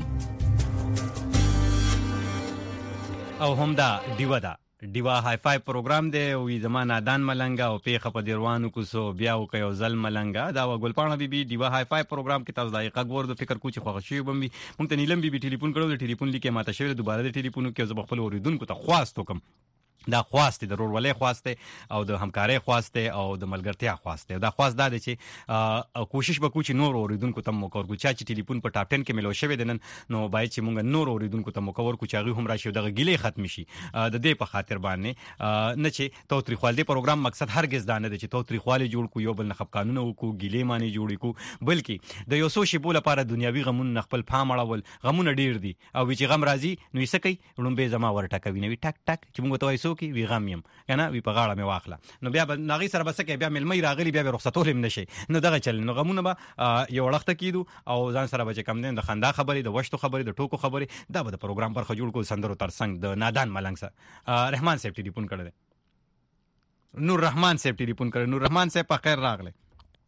او هم دا ډیوا دا ډیوا های فای پروګرام دی او زمانہ دان ملنګا او پیخه په دیروانو کوسو بیا او کيو زل ملنګا دا ګلپاڼه بي بي ډیوا های فای پروګرام کې تاسو دایقه غوړ د فکر کوچ خوښ شي بمبي مونږ ته نیلم بي بي ټلیفون کړو د ټلیفون لیکه ماته شوی دوباره د ټلیفون کې زب خپل اوریدونکو ته خواست وکم دا خواسته د رورولې خواسته او د همکارۍ خواسته او د ملګرتیا خواسته دا خواست دا چې کوشش وکړو چې نور اوریدونکو ته مو کوو چې چې ټلیفون په ټاپ ټن کې ملو شوی دنن نو باید چې مونږ نور اوریدونکو ته مو کوو چې هغه هم راشي دغه ګیلې ختم شي د دې په خاطر باندې نه چې توتریخوال دی پروګرام مقصد هرگز دا نه دی چې توتریخوال جوړ کو یو بل نه خپقانونه وکړو ګیلې معنی جوړ کو بلکې د یو څو شی بوله لپاره دنیوي غمون خپل پام اړول غمونه ډیر دي او چې غم راځي نو یې سکی لومبه زما ورټکوي نو ټک ټک چې مونږ ته وایسو کې وی غم یم کنه وی په غاړه مې واخله نو بیا به ناغي سره بسکه بیا ملمي راغلی بیا به رخصتول هم نشي نو دغه چل نو غمونه به یو وخت کیدو او ځان سره به کم دین د خندا خبرې د وشتو خبرې د ټوکو خبرې دا به د پروګرام پر خجوړ کو سندرو ترڅنګ د نادان ملنګ سره رحمان صاحب ټلیفون کړل نور رحمان صاحب ټلیفون کړل نور رحمان صاحب په خیر راغله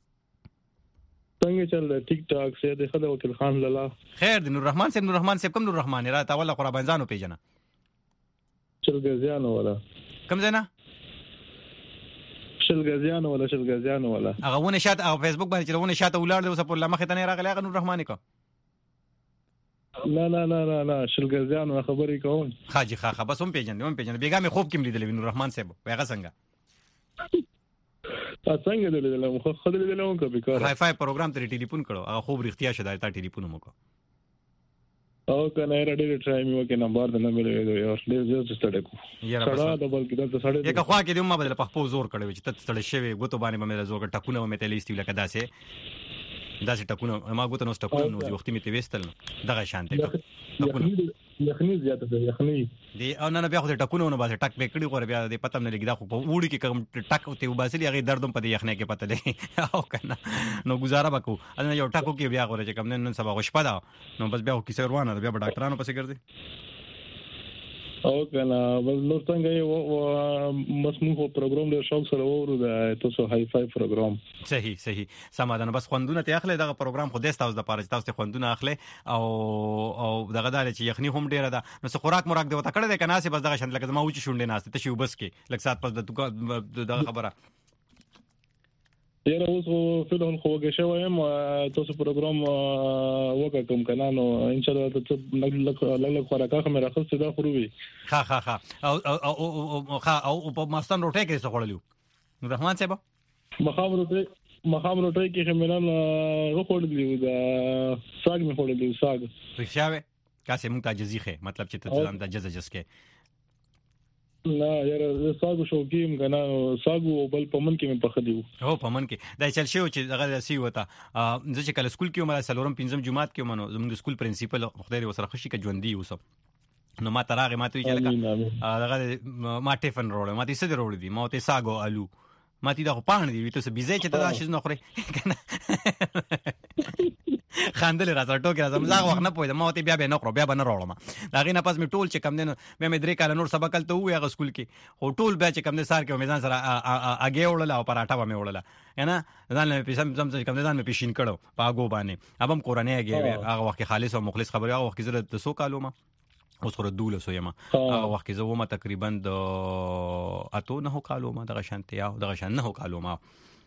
څنګه چل ټیک ټاک سه د خدای وکیل خان لاله خیر د نور رحمان صاحب نور رحمان صاحب کوم نور رحمان را تا ولا قربان ځانو پیژنه شلګزیانو ولا کوم ځای نه شلګزیانو ولا شلګزیانو ولا هغه ونه شات او فیسبوک باندې چې ونه شات ولړ د اوس په لمخه ته نه راغلی هغه نور رحمان کو نه نه نه نه نه شلګزیانو خبرې کوم خاجي خا خا بس هم پیژن هم پیژن بیګا مې خوب کې لیدل نور رحمان صاحب هغه څنګه څنګه لیدل خو خو لیدل نو کو بیکار هاي فاي پروګرام ته ټلیفون کړو هغه خوب رښتیا شته تا ټلیفون مو کو او کنه را ډېر ټرایم یو کې نمبر د نمبر یو ډېر زیات ستړی کو سړا د بل کې د سړی یک خوا کې د ما بدل په خپل زور کړو چې ته ستړی شوی غوتو باندې مې زور ټکونه مې ته لیستي لکه داسې داسې ټکونه ما غوتو نو ټکونه نو وخت مې ته وستل دغه شانته ټکونه یخنی زیاته ده یخنی دی او نه بیا خو ټکونه نو باسه ټک به کړي خو بیا د پته نه لګی دا خو په وړي کې کوم ټک ته وباسلی هغه دردم په یخنه کې پته دی او کنه نو گزاره وکړو ان یو ټکو کې بیا غوړي چې کوم نن سبا خوشپه ده نو بس بیا کیسه روانه بیا ډاکټرانو پسې ګرځي او کنه بس نو څنګه یو مسموح پروګرام له شوق سره ورو ده تاسو هاي فاي پروګرام صحیح صحیح سمادانه بس خوندونه ته اخلي دغه پروګرام خو دې تاسو د پاره تاسو خوندونه اخلي او او دغه دال چې یخني هم ډیره ده نو څه خوراک مراک دی وته کړه ده کنه بس دغه شند لکه ما وچی شونډه ناشته ته شی وبس کې لکه سات پس د دغه خبره یاره اوس فلم خو کې شویم تاسو پروګرام وکړم کنه نو ان شاء الله ته لږ لږ خوراکه مې راخصه دا خروي ها ها ها او او ها او په ماستان روټه کې څه خړلیو رحمان صاحب مخام روټه مخام روټه کې خمنان غوړل دی دا ساګ مې خړل دی ساګ رښتیاوي کاسه مونږ ته جزیخه مطلب چې ته ځان د جز جز کې نه یاره ساګو شو کېم کنه ساګو بل پمن کې مې پخلیو او پمن کې دا چل شو چې هغه سی وته زه چې کله سکول کې ومه سلورم پنځم جماعت کې ومنو زموږ سکول پرنسپل خدای وسره خوشي کې ژوندۍ اوسه نو ما تراغه ما ته چې لکه هغه ما ټیفن روړ ما ته څه روړ دي ما ته ساګو الو ما ته دا پان دي ته څه بيزه چې ته شې نه خوري خاندل راځه ټوکی راځه مزاغ وخت نه پوهې ما ته بیا به نه خورو بیا به نه راوړم دا غي نه پس می ټول چې کم دین بیا مې درې کال نور سبق کلته وې هغه سکول کې او ټول بیا چې کم دین سار کې میدان سره اگې وړل او پراټا به مې وړل یعنی ځان له پیسم زم چې کم دین مې پیشین کړو پاګو باندې ابم قرانه اگې هغه وخت خالص او مخلص خبره هغه وخت زره د سو کالو ما اوس خو دوله سو یم هغه وخت زه ومه تقریبا د اته نه کالو ما دغه شانتیا دغه شان نه کالو ما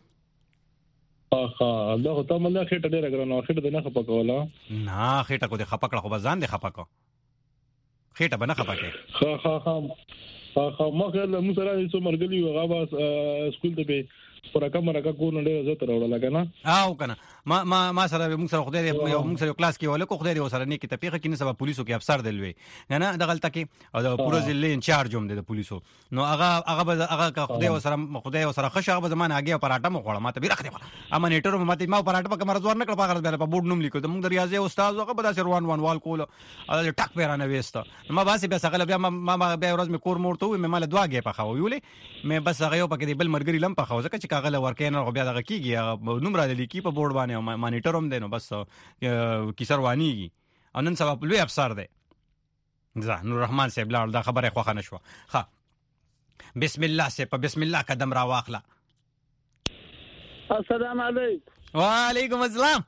اخا دا ته مله خېټه ډېر غرانو خېټه نه خپکولا نه خېټه کو د خپکړه خو ځان د خپکو خېټه بنه خپکه خا خا خا خا ما کله مو سره یو مرګلی هغه با سکول ته به پر کمره کا کو نه ډېر زته راوړل کنه او کنه ما ما ما سره موږ سره خدای یو موږ سره کلاس کې ولا کو خدای سره نه کې تپیخه کې نه سبا پولیسو کې افسر دلوي نه د غلطه کې او د پوره ضلع انچارج هم د پولیسو نو هغه هغه هغه خدای سره خدای سره خشه هغه زمانه هغه پراټه مخوړه ما ته بیرخ دی اما نیټر ما ته ما پراټه په کمر زور نه کړ په غلط په بورډ نوم لیکو د موږ د ریاضي استاد هغه په داسې روان وان وال کول او ټک پیرانه وېسته ما باسي بیا څنګه بیا ما ما بیا ورځ مې کور مورته وې مې مال دواګه په خو ویولې مې بس هغه یو پکې بل مرګري لم په خو ځکه چې کاغله ورکې نه بیا دغه کیږي نوم را لیکي په بورډ باندې مانیټر هم دی نو بس کیسه روانيږي او نن سبا لوی افسر دی ځه نور رحمان صاحب لاړ دا خبره خوخه نشوه ها بسم الله سه په بسم الله قدم را واخله السلام علیکم وعلیکم السلام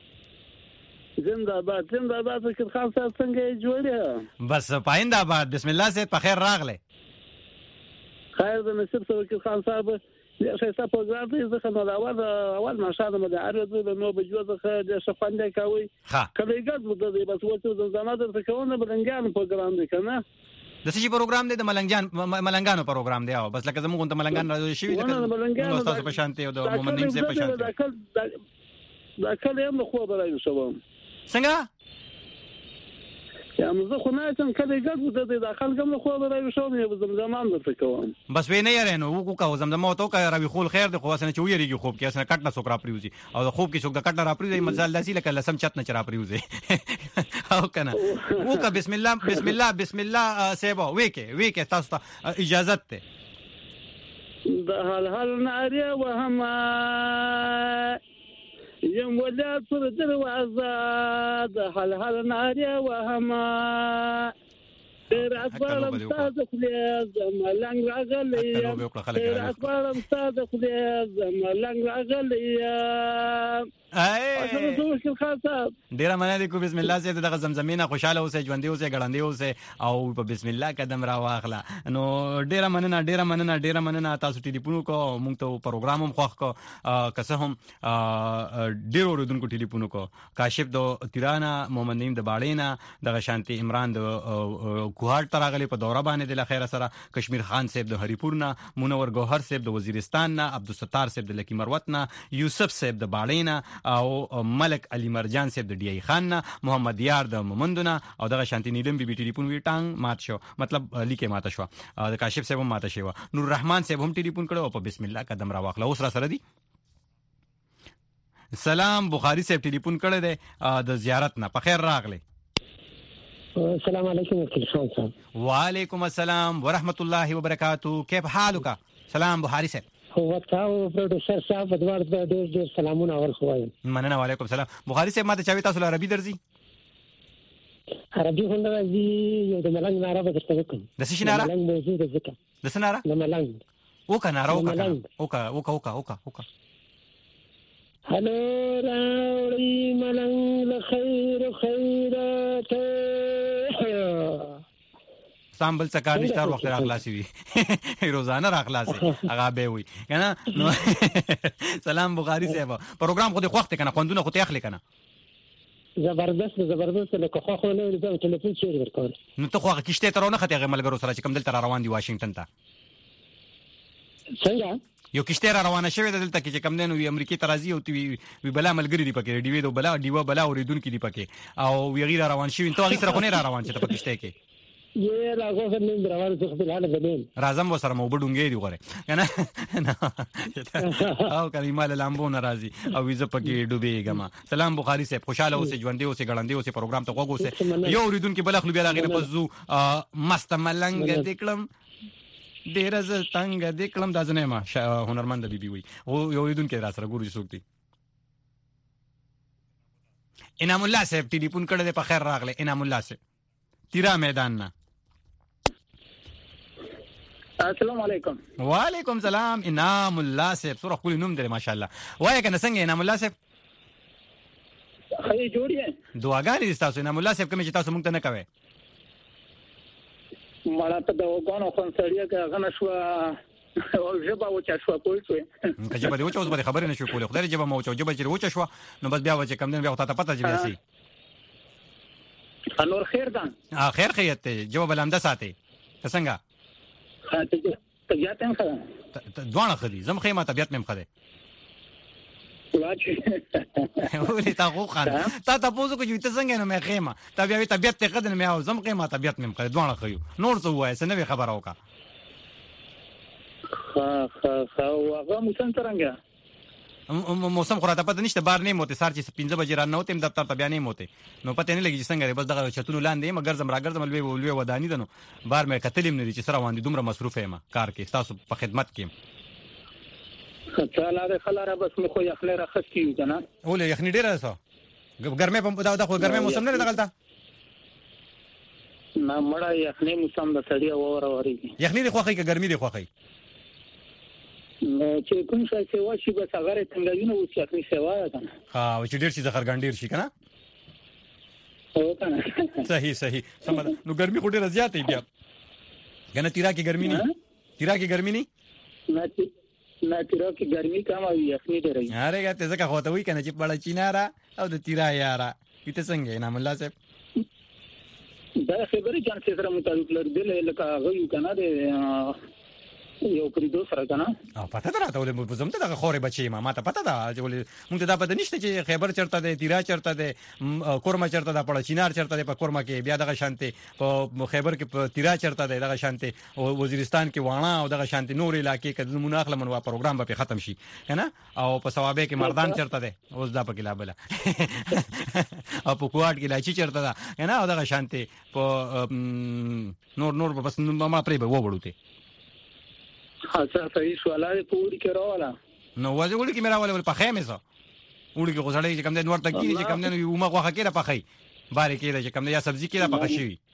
زنده باد زنده باد چې خان صاحب څنګه جوړه بس پاینده باد بسم الله سه په خیر راغله خیر د نصیب سره کې خان صاحب یا شایسته پروګرام دی زه خو دا اول اول ماشاءالله مده عرض له نو بجوزه خه د شفانده کوي کله ګز بده دی بس وته د زماده څخه کومه بلنګان پروګرام دی کنه د څه پروګرام دی د ملنګجان ملنګانو پروګرام دی او بس لکه زموږ ته ملنګان راځي شي د تاسو په شانتي او د مومنین سه په شانتي دا کله هم خو به راځي شوم څنګه یا موږ خو نه څنګه کله ګډ د داخل کوم خو به راځي شوم یو زمزمان درته کوم بس وینې یاره نو وکړو کا زمزمه تو کا راوي خول خیر د خو اسنه چې ویریږي خوب کې اسنه کټ نه سوکرا پریوزي او د خوب کې څوک د کټ نه را پریوزي مزال داسي لکه لسم چت نه چر پریوزي او کنه وکا بسم الله بسم الله بسم الله سیبو وکه وکه تاسو ته اجازه ته د حل حل ناري وهم یم ولات پر دروازه د حل حل ناري وهم ډېر اخبارم تاسو خلیه زملنګ راغلی ډېر اخبارم تاسو خلیه زملنګ راغلی ډیره مننه کوم بسم الله سي دغه زمزمینه خوشاله اوسه ژوندې اوسه ګړندې اوسه او په بسم الله قدم را واخله نو ډیره مننه ډیره مننه ډیره مننه تاسو ټلیفون کو مونږ ته پروګرام هم خوښ کو کسه هم ډیرو ردونکو ټلیفون کو کاشف دو تیرانا محمد نیم د باړینا دغه شانتي عمران د کوهاټ تراغلی په دوره باندې د لخر سره کشمیر خان صاحب د هریپورنا منور گوهر صاحب د وزیرستان نه عبدالستار صاحب د لکی مروت نه یوسف صاحب د باړینا او ملک علي مرجان صاحب د ډی ای خان نه محمد یار د مومندونه او دغه شانتي نیلم بي بي ټلیفون وی ټانګ مات شو مطلب لیکه مات شو د کاشف صاحب مات شو نور رحمان صاحب هم ټلیفون کړو په بسم الله قدم را واخله اوس را سره دي سلام بخاری صاحب ټلیفون کړی دی د زیارت نه په خیر راغلی السلام علیکم وکیل خان صاحب وعلیکم السلام ورحمۃ اللہ وبرکاتہ کیف حالک سلام بخاری صاحب هو تاسو پروډوسر صاحب د ورځ د ډېر ډېر سلامونه ورخوایم مننه وعلیکم السلام بخاری صاحب ماته چاوي تاسو عربي درځي عربي هم راځي یو د ملنګ ناره به درته وکم د څه ناره ملنګ موضوع د ذکر د څه ناره د ملنګ وکا ناره وکا وکا وکا وکا وکا وکا هلو راوړی ملنګ له خیر خیرات سامبل څکار نشته وخت راخلاصي وي روزانه راخلاصي هغه به وي کنه سلام بخاری صاحب پروګرام خو دې وخت کنه خوندونه خو ته اخلي کنه زبردست زبردست لکه خو خو نه ورته ټلیفون چیر ورکول نو ته خو کیشته ترونه خته ملګرو سره چې کوم دلته روان دي واشنگټن ته څنګه یو کیشته روانه شوې دلته کې چې کوم دین وی امریکای ترازی او وی بلا ملګری دی پکې ډیوی دو بلا دیوا بلا اوریدونکو دی پکې او وی غیر روان شوی ته هغه سره خو نه روان چې ته پکې شته کې یې راغو فنن روان څه په حاله بدین راځم وسره مو بډونګې دی غره کنه او کریمال لامبو ناراضي او وی ز پکې ډوبېګما سلام بخاری صاحب خوشاله اوسه ژوندې اوسه ګړندې اوسه پروګرام ته وګوسه یو اوریدونکو بل خپل بیا غیر پزو مست ملنګ دکلم ډیر ز تنگ دکلم د ځنه ما هنرمند بیبي وي او یو اوریدونکو را سره ګوري سوکتي انعام الله صاحب ټلیفون کړه په خیر راغله انعام الله صاحب تیرا میدان نه السلام علیکم وعلیکم السلام انعام الله صاحب سره خپل نوم دی ماشاءالله وای کنه څنګه انعام الله صاحب خی جوړی دعاګانې تاسو انعام الله صاحب کوم چې تاسو مونږ ته نه کوي مړه ته د وګونو خنسړیا کې غنه شو او جبا و چا شو پوي شو که جبا دی و چا اوس به خبرې نشو کولای خدای جبا مو چا جبا چې و چا شو نو بس بیا و چې کم دین بیا ته پته جبا سي انور خیر دان خیر خیت جبا بلامده ساتي څنګه طبيعت هم خده دوانه خدي زم خیمه طبيعت مم خده ولې تا خو خان تا تاسو کو چې څنګه نه مې خیمه طبيعت طبيعت ته خدنه مې او زم خیمه طبيعت مم خده دوانه خيو نور څه وای څه نه خبر اوکا خا خا خا هغه موسم څنګه موسم خو راته پته نشته بار نه موته سار چې پنځه بجې را نه وتم دفتر ته بیا نه موته نو پته نه لګي چې څنګه بس دغه چتونو لاندې مګر زم را ګرځم لوي لوي ودانی دنو بار مې کتلم نه چې سره باندې دومره مصروف یم کار کې تاسو په خدمت کې خلاله خلاله بس مخ خو یخنه راخستي کنه ولې یخنی ډیره ده ګرمه په دا خو ګرمه موسم نه دغلته نه مړه یخنه موسم د سړی اور اوري یخنی دی خوخی که ګرمي دی خوخی چې کوم څه چې واشي بس هغه څنګه ویني او چې اخري سیوا کنه ها او چې ډیر شي زخر ګانډیر شي کنه او کنه صحیح صحیح سم نو ګرمي خو ډیره زیاتې بیا کنه تیرا کې ګرمي نه تیرا کې ګرمي نه نه نه تیرا کې ګرمي کم او یخني ډیره اره ګټه زکه هوته وی کنه چې بڑا چینارا او د تیرا یارا کته څنګه نام الله صاحب دا خبرې چې څنګه سره مطابق لري لکه هغه یو کنه د یو پریدو سره کنه او پته دراته ولې بزم ته دغه خوري بچي ما ما ته پته ده چې ولې مونږ ته دا پته نشته چې خیبر چرته ده تیرا چرته ده کورما چرته ده پړ چینار چرته ده په کورما کې بیا دغه شانتي په خیبر کې په تیرا چرته ده دغه شانتي او وزیرستان کې وانا او دغه شانتي نور علاقې کې زمونه اخله منوا پروګرام به ختم شي کنه او په ثوابه کې مردان چرته ده اوس دا پکې لا بل او په کوټ کې لاچی چرته ده کنه او دغه شانتي په نور نور بس ما پرې به وړوته خاصه صحیح سوالات پوری کراواله نو وځي وړي کې میرا ولې په خیمه سو وړي کې غوړې چې کم دې نور تکې چې کم دې یو ما غوخه کې را پخې بارې کې چې کم دې یا سبزي کې را پخې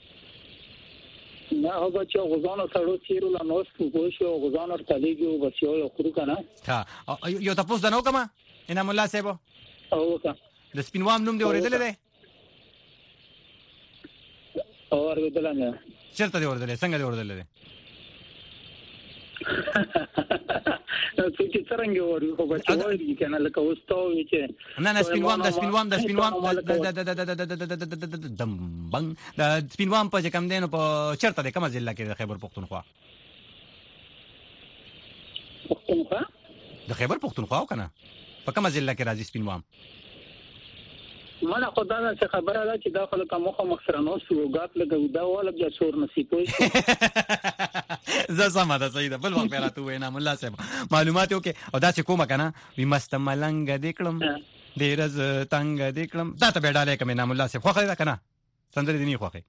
شي نه هغه چې غوزانو سره تیرو لا نو څه پوښو غوزانو تلېږي او بچو یو خورو کنه ها یو تاسو دا نو کما ان مولا صاحب او کا د سپینوام نوم دې اورېدل دې اورېدل نه چیرته دې اورېدل څنګه دې اورېدل دې څه چې څنګه وری خو بچو وری کنه لکه وستو چې نه نه سپینوام د سپینوام د سپینوام د دم بنګ د سپینوام په کم دینو په چرته د کومه ضلع کې د خیبر پختونخوا پختونخوا د خیبر پختونخوا کنه په کومه ضلع کې راځي سپینوام مله خدای څخه خبره ده چې دا خلک مخه مخسرانو سوګات لګو دا ولا بیا څور نصیب وي زه سم ده صحیح ده بل وخت راته وینا مولا صاحب معلومات وکي او دا چې کومه کنه وي مست ملنګ دکړم ډیر ز تنگ دکړم دا ته بیډاله کوم نه مولا صاحب خوخه ده کنه سندري دي نه خوخه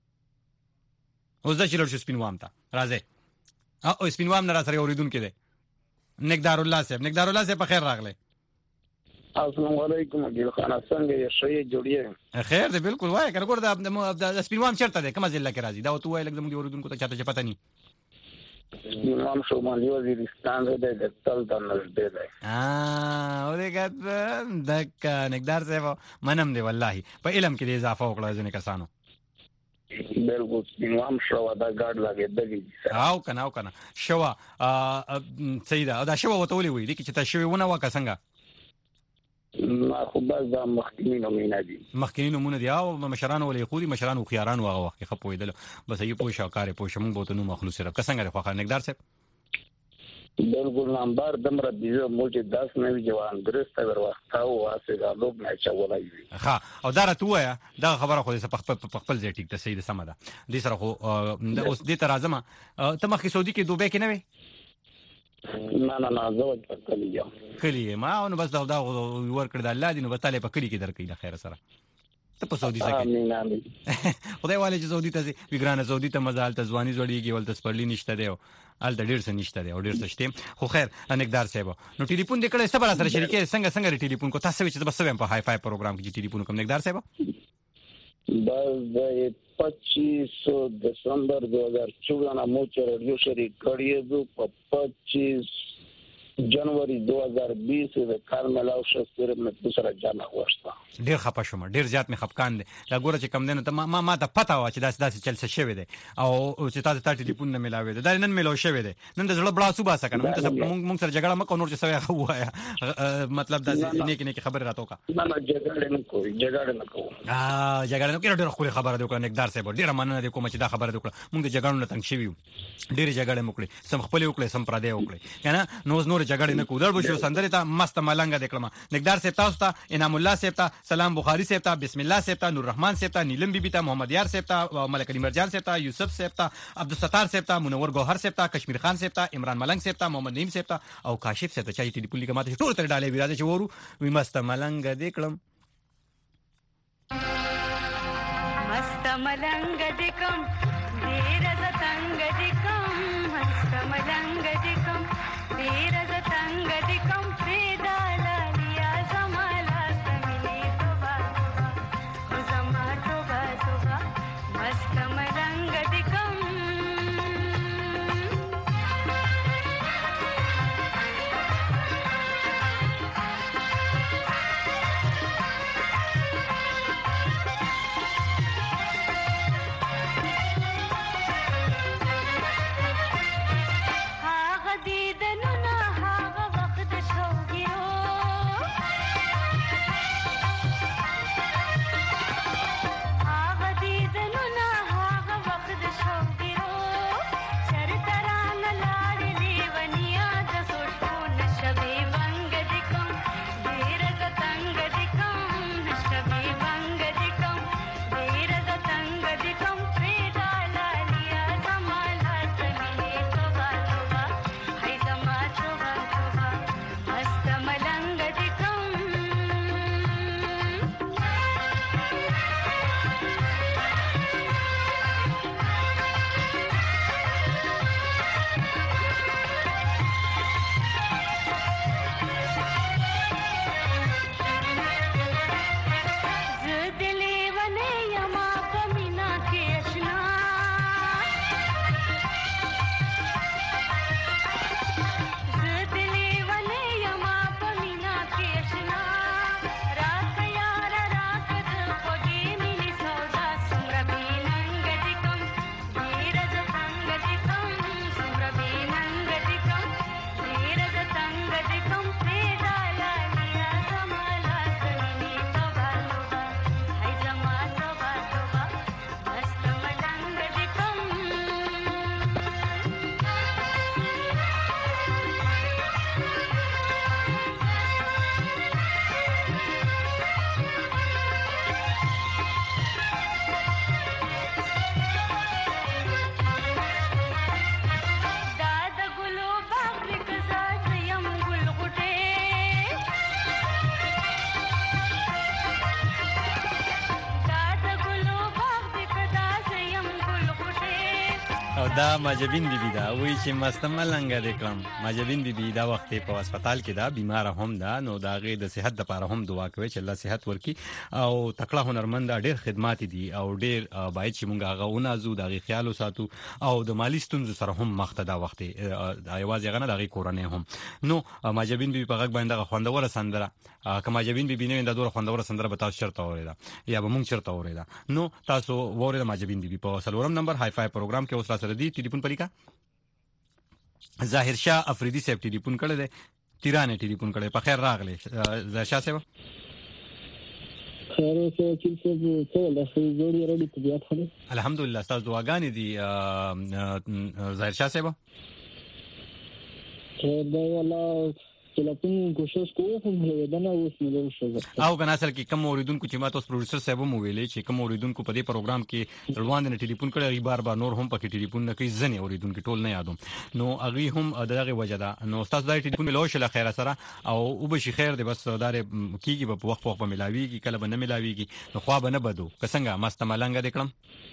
اوس دا چې لور سپینوام ته راځي او سپینوام نه را سره اوریدون کې ده نګدار الله صاحب نګدار الله صاحب په خیر راغله السلام علیکم ګل خان څنګه یې شې جوړیه خیر دی بالکل وای کنه ګور د سپینوام چرته ده کومه ضلع کې راځي دا تو وای لکه زموږ اوریدونکو ته چاته پته نه سپینوام شمالي وزیرستان دی د تل د نږدې دی اه اورې ګټ دک نګدار صاحب منم دی والله په علم کې اضافه وکړه ځنه کسانو بالکل سپینوام شو دا ګاډ لګېدلی او کنه او کنه شو ا سیدا دا شو وته ولي وي چې تا شوی ونه وکا څنګه ما خو بس دا مخکینی نمونه دي مخکینی نمونه دي او مشران ولې خوري مشران او خياران هغه وخت خپویدل بس یې پوه شو کارې پوه شم بوته نو مخلوص سره څنګه خو نګدار صاحب بالکل نمبر دمر دیو موجه داس نه جوان درسته ورواستاو واسه دا لوب نه چولای ها او دا راته وایا دا خبره خو دې په خپل ځای ټیک ته سید سم ده دې سره خو اوس دې تر اعظم ته مخکې سعودي کې دوبه کې نه وي نه نه نه زه کلی یم کلی ما نو بس دا دا ور کړ د الله دې نو بتاله په کلی کې درکې د خیر سره ته په سعودي سره امين امين خدای والي چې سعودي ته ویګرانه سعودي ته مزال ته ځواني جوړیږي ولته سپرلی نشته دی ال د ډیر څه نشته دی او ډیر څه شته خو خیر انګدار صاحب نو ټلیفون دې کړه سبا سره شریکه څنګه څنګه ټلیفون کو تاسو چې بس په هاي فای پروګرام کې ټلیفون کوم انګدار صاحب بس د पच्चीस दिसंबर दो हजार चौदह ना मोचे रेडियो शरीक करिए जो पच्चीस जनवरी दो हजार बीस में कार मलाव शस्त्र में दूसरा जाना हुआ था ډیر خپه شوم ډیر زیات مې خپکان دي دا ګوره چې کم دنه ته ما ما ته پتا و چې داس داس چل څه شوی دی او چې تاسو ته ټلیفون نه ملاوي دا نن ملو شوی دی نن د زړه بلا صبح سره موږ ته موږ سره جګړه مکو نور چې سوي وایا مطلب دا نه کې نه خبر راته وکا نه نه جګړه نه کوي جګړه نه کوي اه جګړه نه کوي ډیر خو خبره دی وکړه نګدار صاحب ډیر مننه دی کوم چې دا خبره دی وکړه موږ د جګړو نه تنګ شوی ډیر جګړه وکړي سم خپل وکړي سم پردې وکړي کنه نو نور جګړه نه کوي دربو شو سندره ته مست ملنګ دکړه نګدار صاحب تاسو ته انعام الله صاحب ته سلام بخاری صاحب ته بسم الله صاحب ته نور رحمان صاحب ته نیلم بیبی ته محمد یار صاحب ته ملک علی مرجان صاحب ته یوسف صاحب ته عبدالستار صاحب ته منور گوهر صاحب ته کشمیر خان صاحب ته عمران ملنګ صاحب ته محمد نعیم صاحب ته او کاشف صاحب ته چې ټلیفون لیکه ماته ټول تر ډالې ویراځي چې ورو وي مست ملنګ دکړم مست ملنګ دکم ډیر ز تنگ دکم مست ملنګ دکم ډیر ز تنگ دکم پیدا لالیا زمالا سمینی توبا زما توبا توبا مست ملنګ دکم دا ماجبین بیبي دا وی چې مست ملنګ دې کړم. ماجبین بیبي دا وخت په هسپتال کې دا بیمار هم دا نو دا غي د صحت لپاره هم دعا کوي چې الله صحت ورکړي او تکړه هنرمند ډېر خدمات دي او ډېر باید چې مونږ هغه ونازو دا غي خیال وساتو او د مالی ستونزو سره هم مخ ته دا وخت ایواز یې غنه دا غي کورنۍ هم نو ماجبین بیبي په غږ باندې خوندوره سندره که ماجبین بیبي نه دا دوره خوندوره سندره به تاسو چرته اوریدا یا به مونږ چرته اوریدا نو تاسو وره ماجبین بیبي په سلورم نمبر هاي فاي پروګرام کې اوس را سره دی ټلیفون پریکا ظاهر شاه افریدی صاحب ټلیفون کړی دی تیرانه ټلیفون کړی په خیر راغلی ظاهر شاه صاحب خیر اوسه چې څه څه د جوړی رډی طبيعت خو الحمدلله تاسو دعاګانې دي ظاهر شاه صاحب خیر دی والله ټلیفون کوشش کوو خو دا نه اوس نه لرو او کنه اصل کې کوم اوریدونکو چې ما تاسو پروډوسر صاحب مو ویلې چې کوم اوریدونکو په دې پروګرام کې روان دي ټلیفون کړي بار بار نور هم پکې ټلیفون نه کوي ځنې اوریدونکو ټول نه یادوم نو اغه هم دغه وجه ده نو تاسو دا ټلیفون ملو شل خیر سره او وبشي خیر دی بس دار کیږي په وخت وخت په ملاويږي کله به نه ملاويږي نو خو به نه بدو کسنګ مست ملنګ دکړم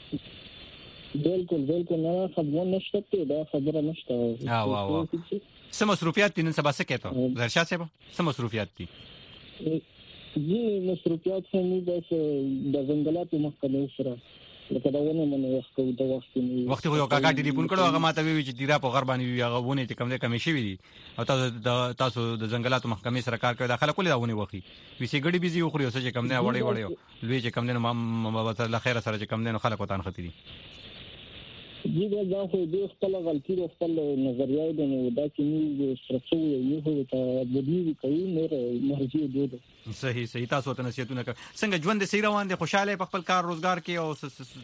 بالکل بالکل نه خبرونه نشته دا خبره نشته اه واه واه سم مصروفیات دي نن سبا څه کېته ظاهر شاه صاحب سم مصروفیات دي جی مصروفیات هم بس د ځنګلاتو مخکنه سره لکه دا ونه منو وخت د وخت نه وخت یو کاکا ټلیفون کړو هغه ماته وی چې دیرا په غربانی وی هغه ونه چې کم ده کمی شي وی او تاسو تاسو د ځنګلاتو محکمې سره کار کوي داخله کولې دا ونه وخی وی سي ګډي بيزي خو یو څه چې کم نه وړي وړي لوی چې کم نه ما الله خیر سره چې کم نه خلک وتان خطري جی دا خو دې خپل غلطي او خپل نظریه ده نو دا چې موږ سرڅو یو هو ته بدوی کوي نور مرجي دی صحیح صحیح تاسو ته نصیحتونه څنګه ژوند دې سي روان دي خوشاله په خپل کار روزګار کې او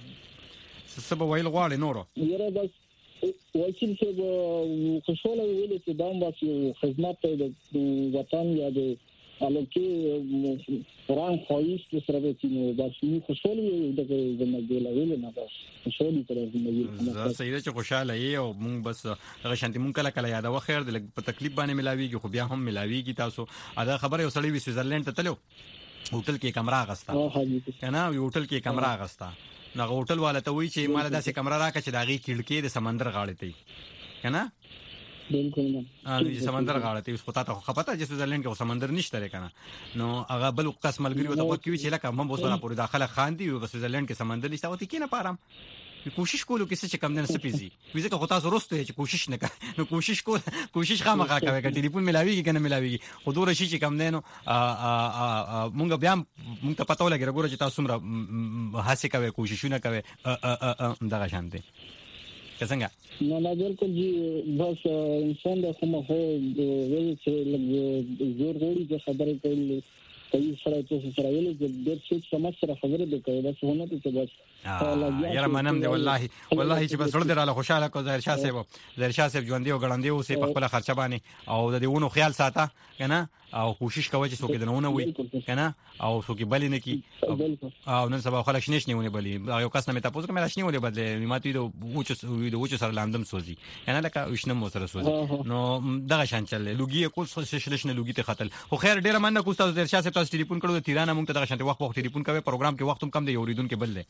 سبب ویل غواړي نور یره بس وایي چې خوشاله ویل چې دا بس خدمت د وطن یا د الکه قرآن خوایست سره به چې بس نو خوشاله یو دغه زموږ له ویل نه بس خوشاله تر زموږ زه سیده چې خوشاله یې او مونږ بس هغه شانتي مونږ کله کله یاد وخیر د په تکلیف باندې ملاويږي خو بیا هم ملاويږي تاسو ادا خبره یو سړی وی سویزرلند ته تلو هوټل کې کمره غستا کنه یو هوټل کې کمره غستا نو هوټل والا ته وی چې مال داسې کمره راکړه چې داغي کړکې د سمندر غاړه ته کنه بالکل نه ان سمندر غاړه ته اوس پتا ته خپته چې سویزرلند کې سمندر نشته کنه نو هغه بل قسم ملګری وته وکوي چې لکه هم اوس را پورې داخله خاندي او سویزرلند کې سمندر نشته او تی کې نه پارم کوشش کولو کې څه کم نه سپیزي ویزه که خو تاسو ورسته چې کوشش نه کوي نو کوشش کو کوشش خامخا کوي چې ټلیفون ملاويږي کنه ملاويږي خو دوه شي چې کم نه نو مونږ بیا مونږ ته پته ولګي ګوره چې تاسو مر هڅه کوي کوششونه کوي دغه شانته څنګه نه نه بالکل جی بس انسان د کومه هو ویل چې زور غوړي چې خبرې کوي کوي سره چې سره ویل چې د څه سمات سره خبرې وکړي بس ونه ته بس یاره منم دی والله والله چې بس ورته رااله خوشاله کو ظاهر شاه صاحب ظاهر شاه صاحب ژوند دی او ګړندې اوسې په خپل خرچه باندې او د دېونو خیال ساته کنه او کوشش کوي چې څوک دنهونه وي کنه او څوک بلې نه کی او نن سبا خلک شنه شنه ونی بلې یو کس نه مې تاسو کوم شنه ونی بدلې ماته د وچو د وچو سره لاندم سوزي کنه لکه وښنه مو سره سوزي نو دغه شان چل لوګي کول څه شلشنه لوګي ته خطل خو خیر ډیر مننه کوم تاسو ظاهر شاه صاحب تاسو ټلیفون کړو د تیرانه مونږ ته دغه شانته وخت وخت ټلیفون کوي پروګرام کې وخت کم دی اوریدون کې بل دی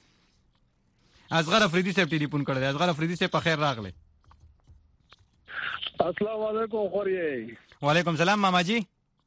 اصغر افریدی صاحب ټلیفون کړی اصغر افریدی صاحب په خیر راغله السلام علیکم خوري وعلیکم السلام ماما جی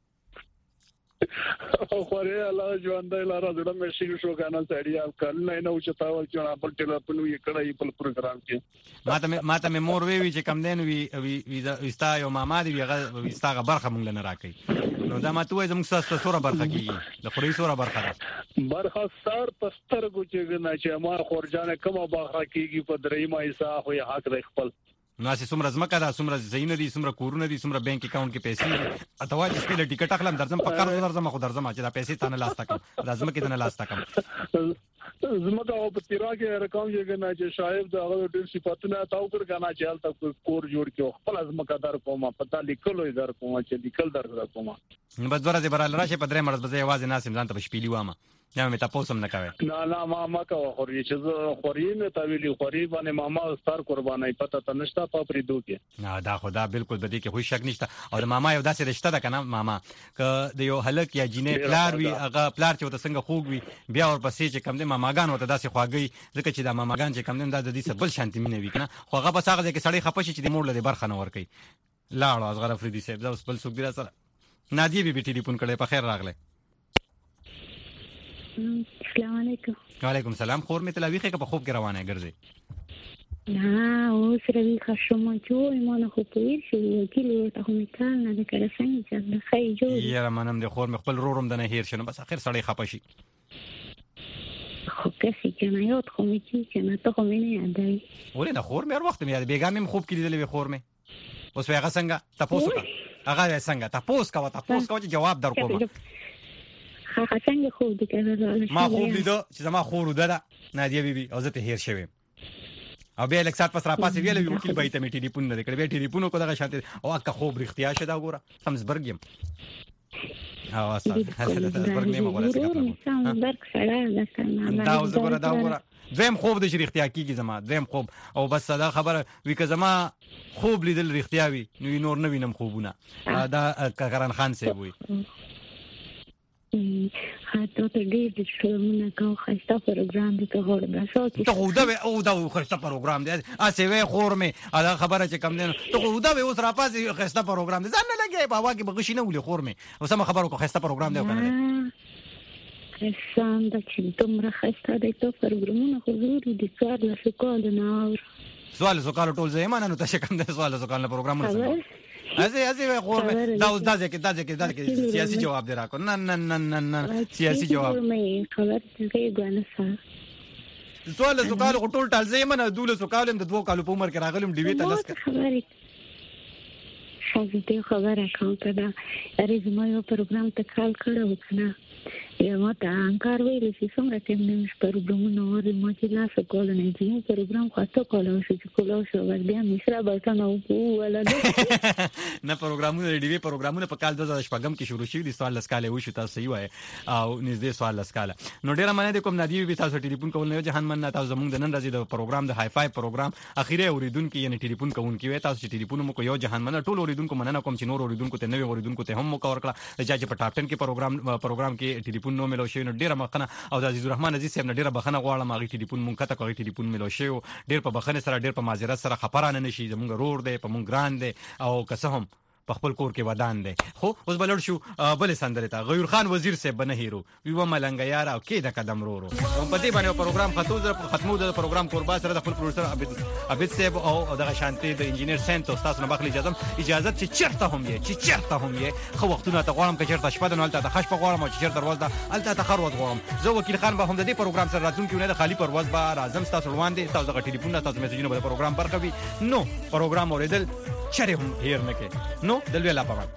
خوري الله ژوند دی لاره زړه مې شي شو کنه سړیا کله نه نو چې تاول چې خپل ټلیفون یې کړی په پروګرام کې ماته ماته مې مور وی چې کم دین وی وی استا یو ماما دی هغه استا برخه مونږ نه راکې نو دا ماته وای زموږ سره سره برخه کیږي د خوري سره برخه ده برخه سر پستر کوچې نه چې ما خورجانه کومه برخه کیږي په درېما حصہ خو یې حق دی خپل نو چې څومره زمکه ده څومره زین دي څومره کورونه دي څومره بانک اکاونټ کې پیسې دي اته وایي چې له ټیکټ اخلم درځم په کار درځم خو درځم چې دا پیسې تانه لاس تکم لازم کې تانه لاس تکم زمکه او په تیرا کې رقم یې نه چې شاید دا هغه ډېر صفاتونه تاو کړ کنه چې حالت کور جوړ کې خپل زمکه در کومه پتا لیکلو در کومه چې لیکل در کومه نو بس ورځ به راځي په درې مرز به یوازې ناسم ځان ته شپېلی وامه یا مې تاسو هم نه کوي نه نه ما ما کا خوري چې زه خوري مې تا ویلي خوري باندې ماما ستار قربانای پته ته نشته په پریدو کې نه دا خدا بالکل بدی کې خو شک نشته او د ماما یو داسې رشتہ ده کنه ماما ک د یو هلک یا جینې پلار وی هغه پلار چې وته څنګه خوګ وي بیا ور پسې چې کم دي ماماګان وته داسې خواږي ځکه چې د ماماګان چې کم دي د دې سبل شانتي مینه وی کنه خو هغه بس هغه کې سړی خپشي چې د مور له برخه نه ور کوي لاړو از غره فریدي صاحب زوس بل څوک دی سره نادیه بي بي ټلیفون کړي په خیر راغله السلام علیکم وعلیکم السلام خور می تلاویخه که په خوب کې روانه ګرځي نه اوس روي خشم چې ایمانه خو پویر شي کله ته هم کال نه کړه څنګه چې خی جو یاره منم د خور می خپل رورم د نه هیر شنو بس اخر سړی خپه شي خو کسي چې نه یو ته مې چې نه ته هم نه یادای ولې نه خور مې هر وخت مې یاد بیګا مې خوب کې لیدلې خور مې اوس هغه څنګه تاسو هغه څنګه تاسو کا تاسو کا جواب درکوم هغه څنګه خوب دې کړل ما خوب لیدو چې زما خور وده نادیه بیبي او زه ته هیر شوم او بیا لکسات پس را پاسې ویل وکیل به ته میټی ټلیفون نه کړې به ټلیفون کو دغه شانته او اکه خوب رښتیا شدا ګوره سمزبرګ يم او اصل سمزبرګ نه مګوره څنګه سمزبرګ سره دا اوس ګوره دا ګوره زم خوب د شریختیا کیږي زما زم خوب او بس دا خبره وی که زما خوب لیدل رښتیا وي نو نور نه وینم خوبونه دا کرن خان سی وي حتی ته ډېر د شورمونه کو خسته پروګرام دي ته هور باسو ته خو دا او دا خسته پروګرام دی اسې وې خور مې دا خبره چې کم دین ته خو دا به اوس را پاسې خسته پروګرام دی ځان نه لګي په واګي بغشي نه ولې خور مې اوس ما خبرو کو خسته پروګرام دی کنه خسان د چې تمره خسته دی ته پروګرامونه خو ضروري دي کار له سکول نه سوال سوال ټول زمانه نو ته کوم د سوال سوال نه پروګرامونه ازي ازي خور مې دا اوس دا ځکه دا ځکه دا ځکه سیاسي جواب دی راکو نه نه نه نه سیاسي جواب مې خبر څنګه غواړم سوال سوال ټول ټال زمانه دوله سوال د دوه کالو په عمر کې راغلم ډیوی ته لس خبرې خاصه خبره کوم ته دا ریزمه یو پروګرام ته کال کړو کنه یو ماته انکار ویل چې څنګه چې موږ پروګرامونه ورې ما چې لاس کول نه دي پروګرام خاطر کولو چې کولو شو ورګیا مشره به نو ولا نه پروګرامونه ډیوی پروګرامونه په کال دوه هزار شپږم کې شروع شوی دي سوال لسکاله وشو تاسو صحیح وای او نږدې سوال لسکاله نو ډیره مننه کوم نادی به تاسو ټلیفون کول نه جهان من تاسو زموږ د نن ورځې د پروګرام د های فای پروګرام اخیری اوریدونکو یعنی ټلیفون کوونکی وای تاسو چې ټلیفون مو کو یو جهان من ټول اوریدونکو مننه کوم چې نور اوریدونکو ته نوې اوریدونکو ته هم مو کور کړه چې په ټاپ ټن کې پروګرام پروګرام کې ټلیفون نو ملو شي نو ډیره مخنه او د عزیز الرحمن عزیز صاحب ډیره بخنه غواړم هغه ټلیفون مونږ کته کوي ټلیفون ملو شي ډیر په بخنه سره ډیر په معذرت سره خبرانه نشي زمونږ رور دی په مونږ ګران دی او که هم په خپل کور کې ودان دی خو اوس بلړ شو بل سندره ته غیور خان وزیر صاحب بنه هیرو ویو ملنګ یار او کې د قدم رورو په دې باندې پروګرام ختمو در ختمو د پروګرام قربا سره د خپل پروډوسر عبد عبد صاحب او دغه شانتي د انجینیر سنتو تاسو نه بخلی اجازه اجازه چې چرته هم یې چې چرته هم یې خو وختونه ته غواړم چې چرته شپه نه الته خش په غواړم چې چرته ورځ ده الته ته خروت غواړم زه وکیل خان به هم د دې پروګرام سره راتلونکي نه د خالی پرواز به اعظم تاسو روان دي تاسو د ټلیفون تاسو میسجونه به پروګرام پر کوي نو پروګرام اوریدل چره هم هیر نه کې نو دلوي لا پوان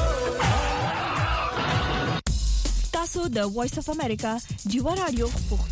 د وایس اف امریکا ډیوا رادیو